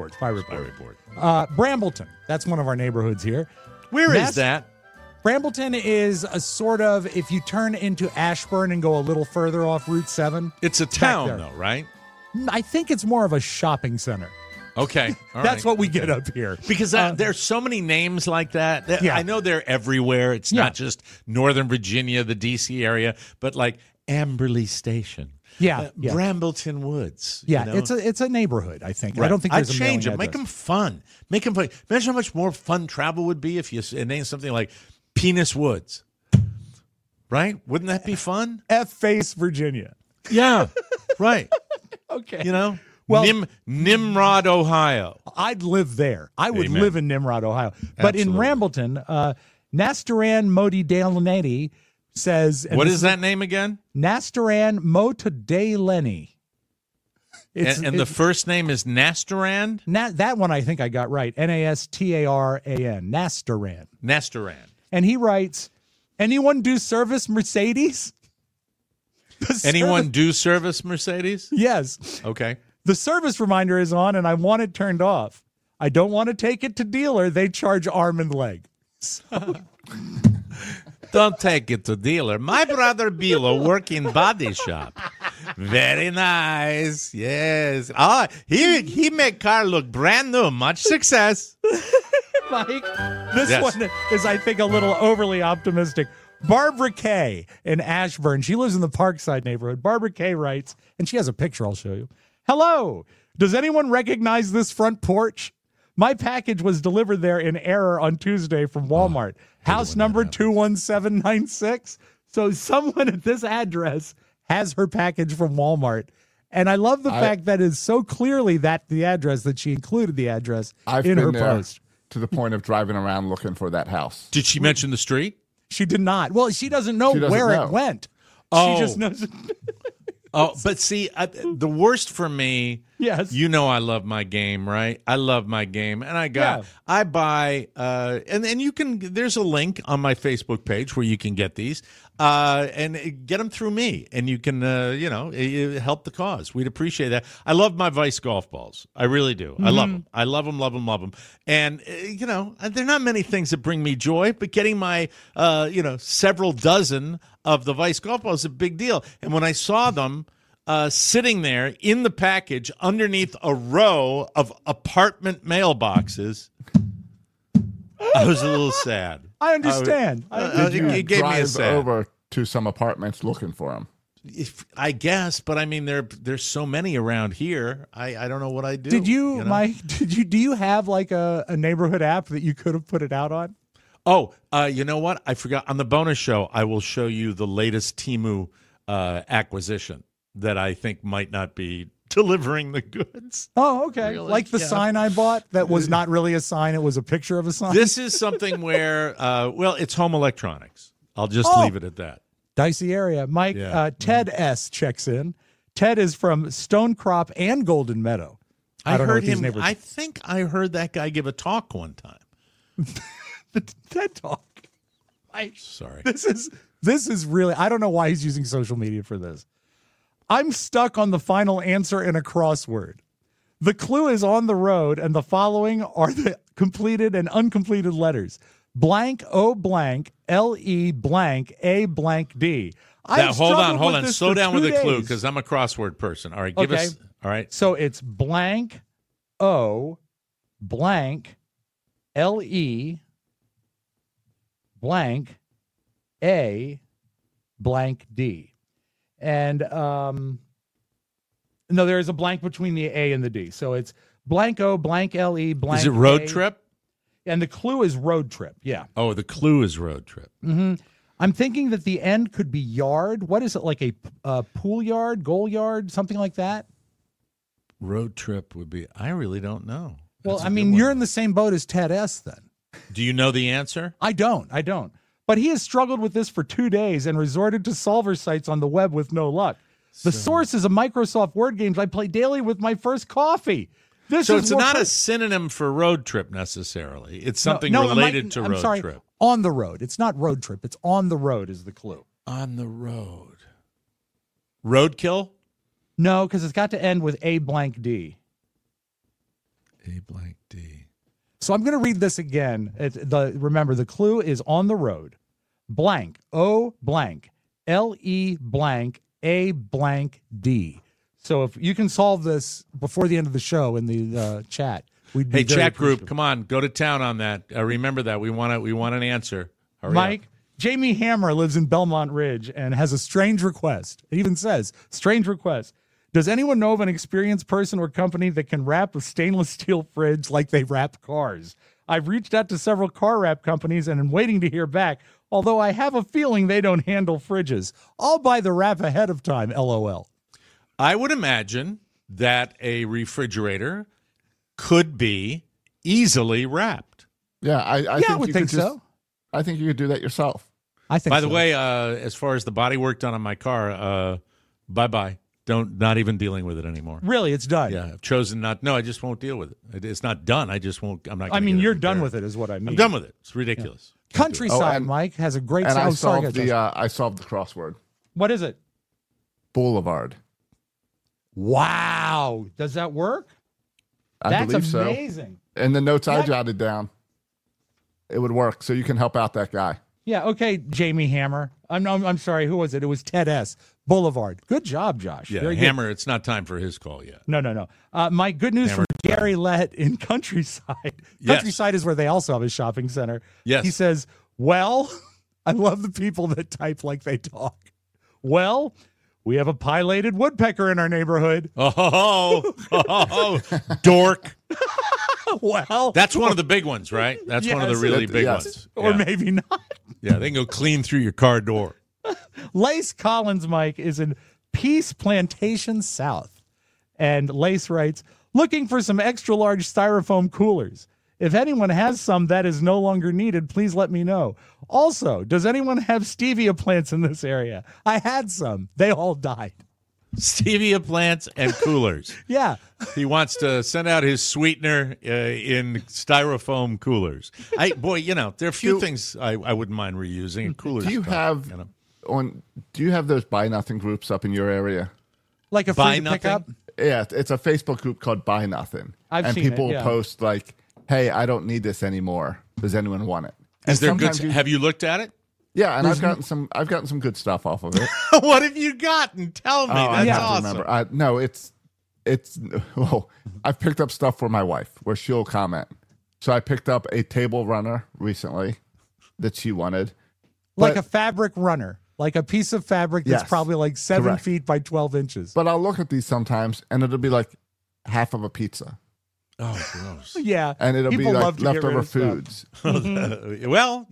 Brambleton, that's one of our neighborhoods here. Where is that? Brambleton is a sort of, if you turn into Ashburn and go a little further off Route 7. It's a town, though, right? I think it's more of a shopping center. Okay. That's what we get up here. Because there's so many names like that. I know they're everywhere. It's not just Northern Virginia, the D.C. area, but like Amberley Station. Brambleton Woods. Yeah, it's a neighborhood, I think. Right. I don't think there's I'd change it. Make them fun. Imagine how much more fun travel would be if you named something like Penis Woods. Right? Wouldn't that be fun? F-Face, Virginia. Yeah, right. Okay. You know? Well- Nimrod, Ohio. I'd live there. I would Amen. live in Nimrod, Ohio. But in Absolutely. Rambleton, Nastaran Modidaleneti says... What is that name again? Nastaran Motidaleneti. And the first name is Nastaran? That one I think I got right. Nastaran. Nastaran. Nastaran. And he writes, anyone do service Mercedes? Anyone do service Mercedes? Yes. Okay. The service reminder is on and I want it turned off. I don't want to take it to dealer. They charge arm and leg. Don't take it to dealer. My brother Bilo work in body shop. Very nice. Yes. Oh, he make car look brand new. Much success. Mike, this Yes. one is, I think, a little overly optimistic. Barbara Kay in Ashburn. She lives in the Parkside neighborhood. Barbara Kay writes, and she has a picture I'll show you. Hello. Does anyone recognize this front porch? My package was delivered there in error on Tuesday from Walmart. House number 21796. So someone at this address has her package from Walmart. And I love the fact that it's so clearly that the address that she included the address I've in been her there post. to the point of driving around looking for that house. Did she mention the street? She did not. Well, she doesn't know where it went. Oh. She just knows. Oh, but see, the worst for me, Yes. you know I love my game, right? I love my game. And I buy, and you can, there's a link on my Facebook page where you can get these, and get them through me. And you can, help the cause. We'd appreciate that. I love my Vice golf balls. I really do. I love them. I love them, love them, love them. And, there are not many things that bring me joy, but getting my, several dozen of the Vice golf balls is a big deal. And when I saw them sitting there in the package underneath a row of apartment mailboxes, I was a little sad. I understand. Did you it gave me a drive sad. over to some apartments looking for them? I guess, but I mean, there's so many around here. I don't know what I do. Did you, Mike? Do you have like a neighborhood app that you could have put it out on? Oh, you know what? I forgot. On the bonus show, I will show you the latest Temu acquisition that I think might not be delivering the goods. Oh, okay. Really? Like the Yeah. sign I bought that was not really a sign; it was a picture of a sign. This is something where, it's home electronics. I'll just leave it at that. Dicey area. Mike, Yeah. Ted S. checks in. Ted is from Stonecrop and Golden Meadow. I don't know heard what these him. neighbors. I think I heard that guy give a talk one time. The TED Talk. Sorry. This is really. I don't know why he's using social media for this. I'm stuck on the final answer in a crossword. The clue is on the road, and the following are the completed and uncompleted letters: blank O blank LE blank A blank D. Hold on. this Slow for down with 2 the clue days. because I'm a crossword person. All right, give Okay. us. All right. So it's blank O blank LE blank A blank D. And no, there is a blank between the A and the D. So it's blank O blank LE blank. Is it road A. trip? And the clue is road trip. Yeah. Oh, the clue is road trip. Mm-hmm. I'm thinking that the end could be yard. What is it, like a pool yard, goal yard, something like that? Road trip would be. I really don't know. Well, That's a I good mean, one. you're in the same boat as Ted S. Then. Do you know the answer? I don't. But he has struggled with this for 2 days and resorted to solver sites on the web with no luck. The source is a Microsoft Word games I play daily with my first coffee. So it's not a synonym for road trip necessarily. It's something related to road trip. On the road. It's not road trip. It's on the road is the clue. On the road. Roadkill? No, because it's got to end with A blank D. A blank D. So I'm going to read this again. Remember, the clue is on the road. Blank, O blank, LE blank, A blank D. So if you can solve this before the end of the show in the chat, we'd be Hey, very chat group, appreciative. come on, go to town on that. Remember that. We want an answer. Hurry Mike, up. Jamie Hammer lives in Belmont Ridge and has a strange request. It even says, strange request. Does anyone know of an experienced person or company that can wrap a stainless steel fridge like they wrap cars? I've reached out to several car wrap companies and am waiting to hear back, although I have a feeling they don't handle fridges. I'll buy the wrap ahead of time, LOL. I would imagine that a refrigerator could be easily wrapped. Yeah, I I would think so. I think you could do that yourself. I think. By the way, as far as the body work done on my car, bye-bye. Not even dealing with it anymore. Really, it's done. Yeah, I've chosen not. No, I just won't deal with it. It's not done. I just won't. I'm not. I mean, you're done with it, is what I mean. I'm done with it. It's ridiculous. Yeah. Countryside, Mike, has a great. And I solved the crossword. What is it? Boulevard. Wow, does that work? I believe so. That's amazing. And the notes I jotted down, it would work. So you can help out that guy. Yeah. Okay, Jamie Hammer. I'm sorry. Who was it? It was Ted S. Boulevard. Good job, Josh. Yeah, Very Hammer. It's not time for his call yet. No. Mike, good news Hammer. from Gary Lett in Countryside. Yes. Countryside is where they also have a shopping center. Yes. He says, well, I love the people that type like they talk. Well, we have a pileated woodpecker in our neighborhood. Oh, dork. Well, that's one of the big ones, right? That's one of the really big ones. Or maybe not. Yeah, they can go clean through your car door. Lace Collins, Mike, is in Peace Plantation South. And Lace writes, looking for some extra large styrofoam coolers. If anyone has some that is no longer needed, please let me know. Also, does anyone have stevia plants in this area? I had some. They all died. Stevia plants and coolers. Yeah. He wants to send out his sweetener in styrofoam coolers. There are a few things I wouldn't mind reusing. Coolers. Do you have those Buy Nothing groups up in your area? Like a Buy free Nothing? pickup? Yeah, it's a Facebook group called Buy Nothing. I've seen people it, yeah. post like, "Hey, I don't need this anymore. Does anyone want it?" Is there good? sometimes Have you looked at it? Yeah, and I've gotten some good stuff off of it. What have you gotten? Tell me. That's I have awesome. to remember. Well, I've picked up stuff for my wife where she'll comment. So I picked up a table runner recently that she wanted. Like a fabric runner. Like a piece of fabric that's probably like 7 feet by 12 inches. But I'll look at these sometimes, and it'll be like half of a pizza. Oh, gross. Yeah. And it'll People be love like to get rid leftover of stuff. foods. Well,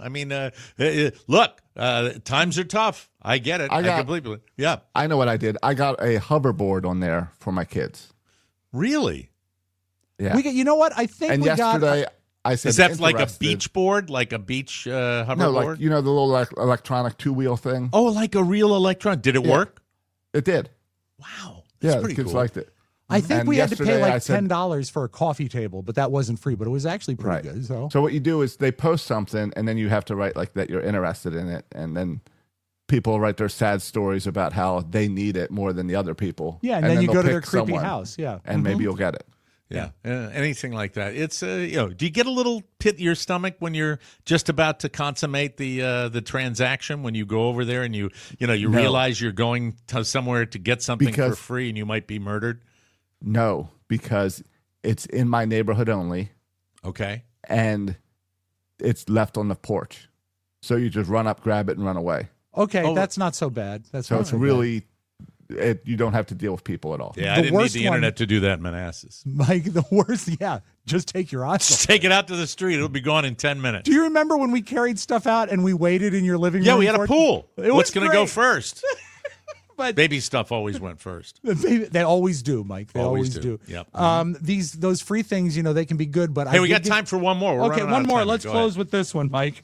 look, times are tough. I get it. I completely. Yeah. I know what I did. I got a hoverboard on there for my kids. Really? Yeah. You know what? I think and we yesterday, got. I said, is that like a beach board, like a beach hoverboard? No, like the little electronic 2-wheel thing. Oh, like a real electron. Did it work? It did. Wow. That's pretty the kids cool. liked it. I think And we had to pay yesterday like I said- $10 for a coffee table, but that wasn't free. But it was actually pretty good. So what you do is they post something, and then you have to write like that you're interested in it, and then people write their sad stories about how they need it more than the other people. yeah, and then you they'll go to their pick creepy someone, house. Yeah, and maybe you'll get it. Yeah, anything like that. It's do you get a little pit in your stomach when you're just about to consummate the transaction, when you go over there and you realize you're going to somewhere to get something for free and you might be murdered? No, because it's in my neighborhood only. Okay. And it's left on the porch. So you just run up, grab it, and run away. Okay, that's not so bad. So it's really, you don't have to deal with people at all. Yeah, I didn't need the internet to do that in Manassas. Mike, the worst, just take your eyes Just take it out to the street. It'll be gone in 10 minutes. Do you remember when we carried stuff out and we waited in your living room? Yeah, we had a pool. What's going to go first? But baby stuff always went first. They always do, Mike. They always do. Yep. Those free things, they can be good, but hey, we got time for one more. Okay, one more. Let's close with this one, Mike.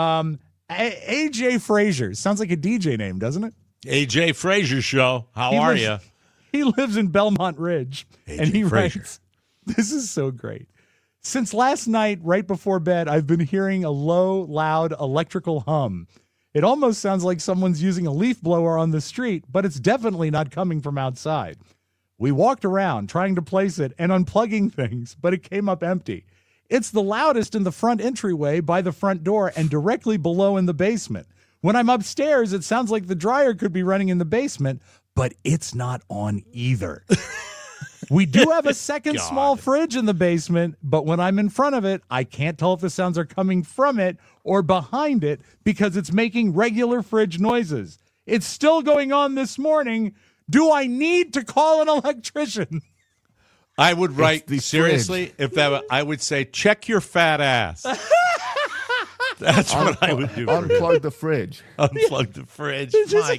AJ Frazier sounds like a DJ name, doesn't it? AJ Frazier Show. How are you? He lives in Belmont Ridge, and he Frazier. writes, "This is so great. Since last night, right before bed, I've been hearing a low, loud electrical hum. It almost sounds like someone's using a leaf blower on the street, but it's definitely not coming from outside. We walked around trying to place it and unplugging things, but it came up empty. It's the loudest in the front entryway by the front door and directly below in the basement. When I'm upstairs, it sounds like the dryer could be running in the basement, but it's not on either. We do have a second small fridge in the basement, but when I'm in front of it, I can't tell if the sounds are coming from it or behind it because it's making regular fridge noises. It's still going on this morning. Do I need to call an electrician?" I would write, seriously, I would say, check your fat ass. That's what I would do. Unplug the fridge. Unplug the fridge. My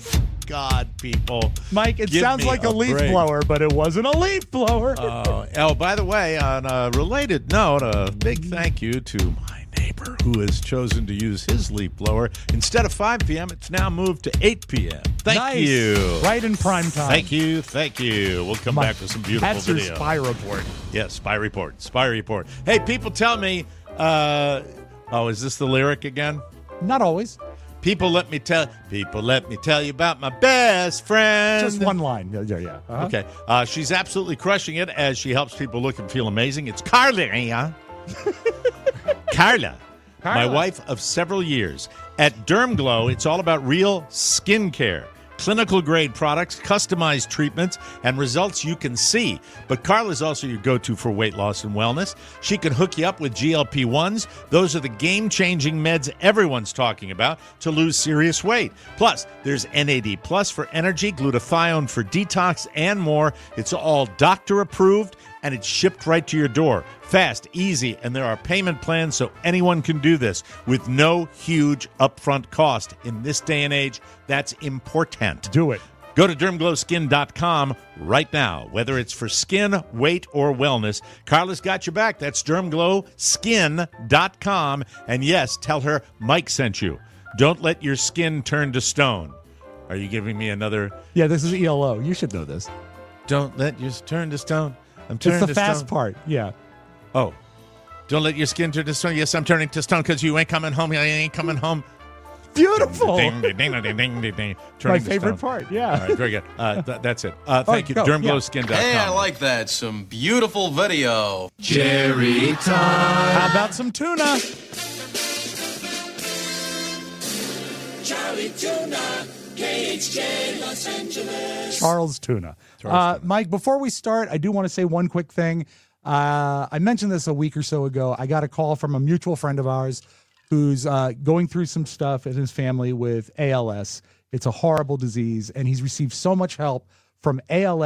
God, people. Mike, it Give sounds me like a leaf break. blower, but it wasn't a leaf blower. Oh, by the way, on a related note, a big thank you to my neighbor who has chosen to use his leaf blower. Instead of 5 p.m., it's now moved to 8 p.m. Thank Nice. you. Right in prime time. Thank you. We'll come back with some beautiful That's your video. spy report. Yes, spy report. Hey, people tell me, is this the lyric again? Not always. People let me tell you about my best friend. Just one line. Yeah. Uh-huh. Okay. She's absolutely crushing it as she helps people look and feel amazing. It's Carla. Carla, my wife of several years. At DermGlow, it's all about real skin care. Clinical grade products, customized treatments, and results you can see. But Carla's also your go-to for weight loss and wellness. She can hook you up with GLP-1s. Those are the game-changing meds everyone's talking about to lose serious weight. Plus, there's NAD Plus for energy, glutathione for detox, and more. It's all doctor-approved, and it's shipped right to your door. Fast, easy, and there are payment plans so anyone can do this with no huge upfront cost. In this day and age, that's important. Do it. Go to DermGlowSkin.com right now. Whether it's for skin, weight, or wellness, Carla's got your back. That's DermGlowSkin.com. And yes, tell her Mike sent you. Don't let your skin turn to stone. Are you giving me another? Yeah, this is ELO. You should know this. Don't let yours turn to stone. I'm It's turning the to fast stone. part. Yeah. Oh, don't let your skin turn to stone. Yes, I'm turning to stone because you ain't coming home. You ain't coming home. Beautiful. Ding, ding, ding, ding, ding, ding, ding. My Turning to favorite stone. part. Yeah. All right, very good. That's it. Thank you. go. DermGlowSkin.com. Hey, I like that. Some beautiful video. Jerry time. How about some tuna? Charlie Tuna, KHJ Los Angeles. Charles Tuna. Mike, before we start, I do want to say one quick thing. I mentioned this a week or so ago. I got a call from a mutual friend of ours who's going through some stuff in his family with ALS. It's a horrible disease, and he's received so much help from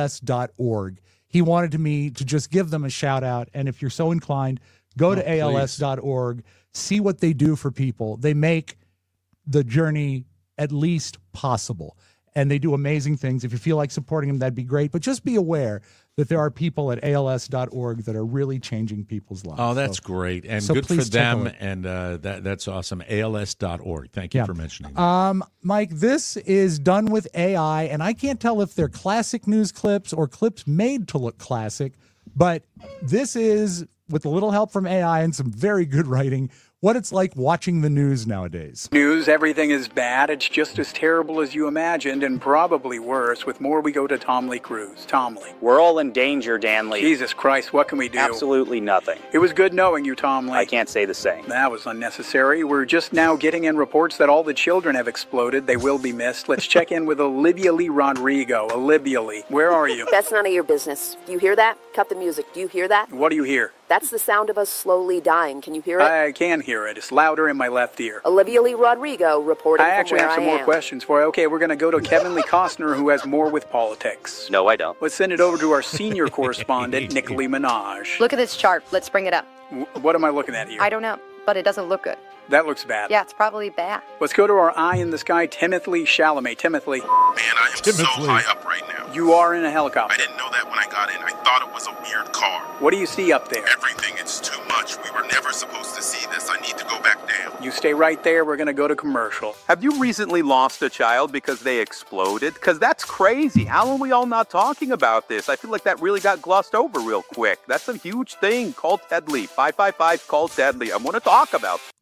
ALS.org. He wanted me to just give them a shout out, and if you're so inclined, go to ALS.org, see what they do for people. They make the journey at least possible, and they do amazing things. If you feel like supporting them, that'd be great, but just be aware that there are people at ALS.org that are really changing people's lives. Oh, that's great. And so good for please take a them. look. And that's awesome. ALS.org. Thank you for mentioning that. Mike, this is done with AI, and I can't tell if they're classic news clips or clips made to look classic, but this is, with a little help from AI and some very good writing, what it's like watching the news nowadays. News, everything is bad. It's just as terrible as you imagined, and probably worse. With more, we go to Tom Lee Cruz. Tom Lee. We're all in danger, Dan Lee. Jesus Christ, what can we do? Absolutely nothing. It was good knowing you, Tom Lee. I can't say the same. That was unnecessary. We're just now getting in reports that all the children have exploded. They will be missed. Let's check in with Olivia Lee Rodrigo. Olivia Lee, where are you? That's none of your business. Do you hear that? Cut the music. Do you hear that? What do you hear? That's the sound of us slowly dying. Can you hear it? I can hear it. It's louder in my left ear. Olivia Lee Rodrigo reporting I from actually where have some I more am. questions for you. Okay, we're going to go to Kevin Lee Costner, who has more with politics. No, I don't. Let's send it over to our senior correspondent, Nick Lee Minaj. Look at this chart. Let's bring it up. What am I looking at here? I don't know, but it doesn't look good. That looks bad. Yeah, it's probably bad. Let's go to our eye in the sky, Timothy Chalamet. Timothy. Man, I am so high up right now. You are in a helicopter. I didn't know that when I got in. I thought it was a weird car. What do you see up there? Everything. It's too much. We were never supposed to see this. I need to go back down. You stay right there. We're going to go to commercial. Have you recently lost a child because they exploded? Because that's crazy. How are we all not talking about this? I feel like that really got glossed over real quick. That's a huge thing. Call Ted Lee. 555-CALL Ted Lee. I want to talk about this.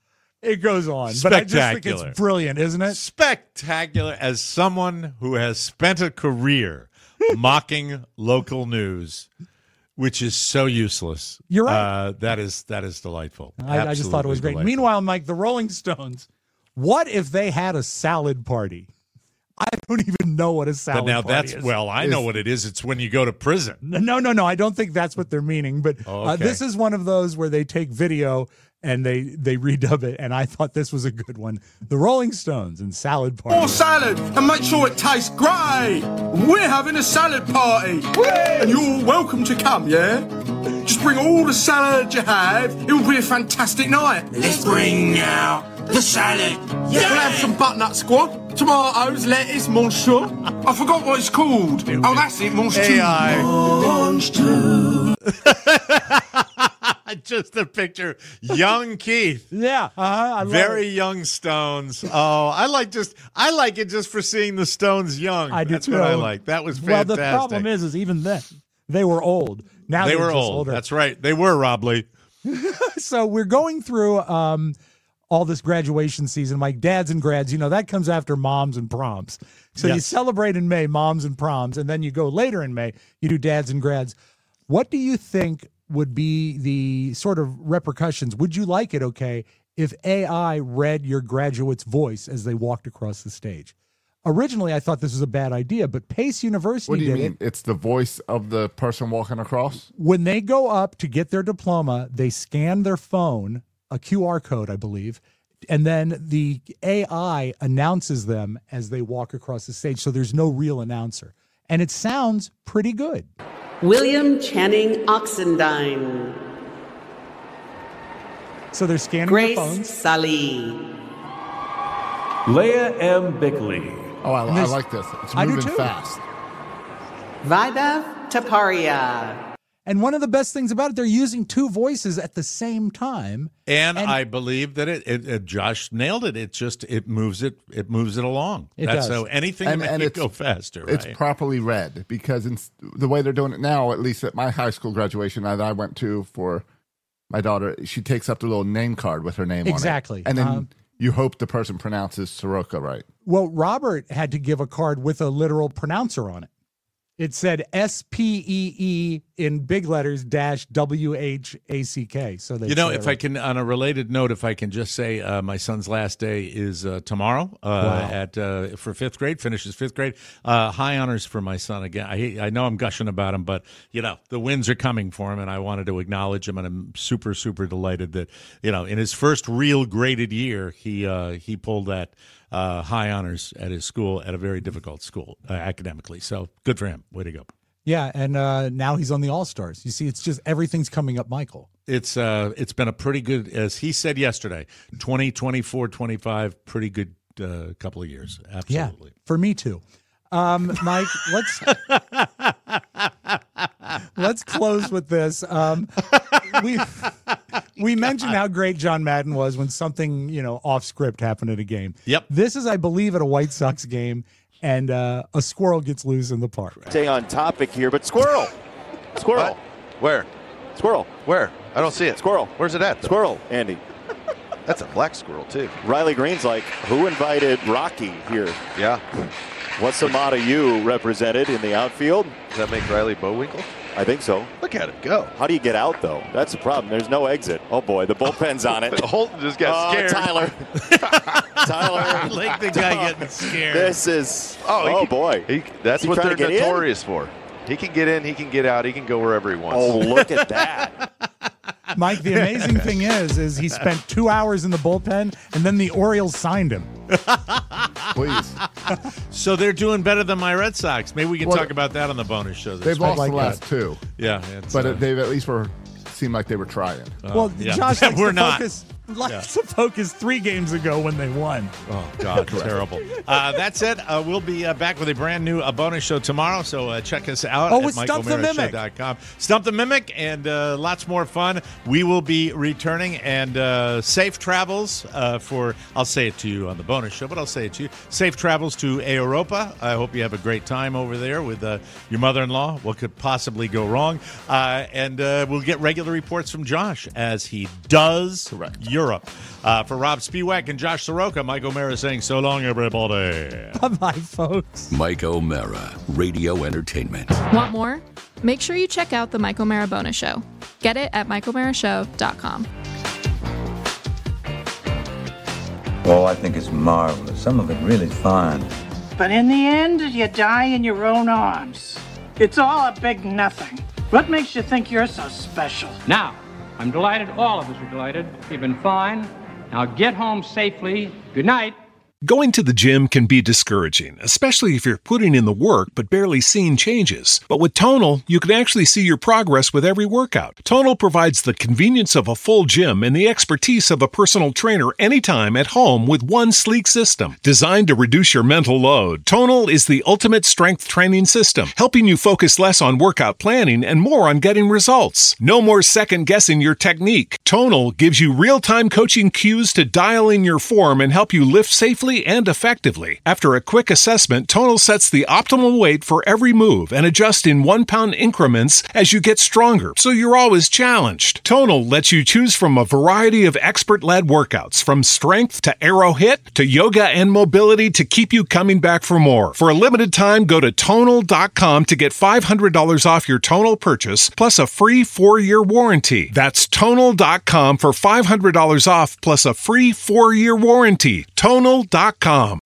It goes on, but I just think it's brilliant, isn't it? Spectacular. As someone who has spent a career mocking local news, which is so useless. You're right. That is delightful. I just thought it was great. Delightful. Meanwhile, Mike, the Rolling Stones, what if they had a salad party? I don't even know what a salad But now party that's, is. well, I know what it is. It's when you go to prison. No. I don't think that's what they're meaning. But okay. This is one of those where they take video and they redub it. And I thought this was a good one. The Rolling Stones and salad party. More salad and make sure it tastes great. We're having a salad party. And you're welcome to come, yeah? Just bring all the salad you have. It will be a fantastic night. Let's bring out The salad. Yeah. We'll have some butternut squash, tomatoes, lettuce, monsieur. I forgot what it's called. Oh, that's it, monsieur. Just a picture. Young Keith. Yeah. I love Very it. young Stones. Oh, I like it just for seeing the Stones young. I do That's too. what I like. That was Well, fantastic. the problem is even then, they were old. Now they they're were just old. older. That's right. They were, Rob Lee. So we're going through all this graduation season. Like dads and grads, that comes after moms and proms. So you Yes. celebrate in May, moms and proms, and then you go later in May, you do dads and grads. What do you think would be the sort of repercussions? Would you like it, okay, if AI read your graduate's voice as they walked across the stage? Originally, I thought this was a bad idea, but Pace University What do you did mean? it. It's the voice of the person walking across? When they go up to get their diploma, they scan their phone, a QR code, I believe, and then the AI announces them as they walk across the stage, so there's no real announcer. And it sounds pretty good. William Channing Oxendine. So they're scanning Grace their phones. Salih. Leah M. Bickley. Oh, I like this. It's I do moving too. fast. Vaibhav Taparia. And one of the best things about it, they're using two voices at the same time. And I believe that it Josh nailed it. It moves it along. It That's does. so anything to make it go faster. Right? It's properly read because the way they're doing it now, at least at my high school graduation that I went to for my daughter, she takes up the little name card with her name Exactly. on it. And then you hope the person pronounces Soroka right. Well, Robert had to give a card with a literal pronouncer on it. It said SPEE in big letters -WHACK. So they if I can, on a related note, if I can just say, my son's last day is tomorrow for fifth grade. Finishes fifth grade. High honors for my son again. I know I'm gushing about him, but the wins are coming for him, and I wanted to acknowledge him, and I'm super, super delighted that in his first real graded year, he pulled that. High honors at his school, at a very difficult school academically. So good for him. Way to go. Yeah, and now he's on the All-Stars. You see, it's just everything's coming up, Michael. It's been a pretty good, as he said yesterday, 2024, 25, pretty good couple of years. Absolutely. Yeah, for me too. Mike, let's close with this. We mentioned how great John Madden was when something, off script happened at a game. Yep. This is, I believe, at a White Sox game, and a squirrel gets loose in the park. Stay on topic here, but squirrel. What? Where? Squirrel. Where? I don't see it. Squirrel. Where's it at? Squirrel, Andy. That's a black squirrel, too. Riley Green's like, who invited Rocky here? Yeah. What's Amada U represented in the outfield? Does that make Riley Bowinkle? I think so. Look at him go. How do you get out, though? That's the problem. There's no exit. Oh, boy. The bullpen's on it. Holton just got scared. Tyler. I like the guy getting scared. This is... boy. That's what they're to notorious for. He can get in, he can get out, he can go wherever he wants. Oh, look at that. Mike, the amazing thing is he spent 2 hours in the bullpen, and then the Orioles signed him. Please. So they're doing better than my Red Sox. Maybe we can talk about that on the bonus show. They've lost the last two. Yeah. But they've at least seemed like they were trying. Josh likes we're to not. focus 3 games ago when they won. Oh, God, terrible. That's it. We'll be back with a brand new bonus show tomorrow, so check us out at MichaelMaraShow.com. Stump the Mimic, and lots more fun. We will be returning, and safe travels I'll say it to you on the bonus show, but I'll say it to you. Safe travels to Europa. I hope you have a great time over there with your mother-in-law. What could possibly go wrong? And we'll get regular reports from Josh as he does Europe. For Rob Spiewak and Josh Soroka, Mike O'Mara saying so long, everybody. Bye-bye, folks. Mike O'Mara, Radio Entertainment. Want more? Make sure you check out the Mike O'Mara Bonus Show. Get it at MikeO'MaraShow.com. Oh, I think it's marvelous. Some of it really fine. But in the end, you die in your own arms. It's all a big nothing. What makes you think you're so special? Now, I'm delighted. All of us are delighted. You've been fine. Now get home safely. Good night. Going to the gym can be discouraging, especially if you're putting in the work but barely seeing changes. But with Tonal, you can actually see your progress with every workout. Tonal provides the convenience of a full gym and the expertise of a personal trainer anytime at home with one sleek system. Designed to reduce your mental load, Tonal is the ultimate strength training system, helping you focus less on workout planning and more on getting results. No more second-guessing your technique. Tonal gives you real-time coaching cues to dial in your form and help you lift safely and effectively. After a quick assessment, Tonal sets the optimal weight for every move and adjusts in 1 pound increments as you get stronger, so you're always challenged. Tonal lets you choose from a variety of expert-led workouts, from strength to aero hit to yoga and mobility, to keep you coming back for more. For a limited time, go to Tonal.com to get $500 off your Tonal purchase, plus a free 4-year warranty. That's Tonal.com for $500 off, plus a free 4-year warranty. Tonal.com.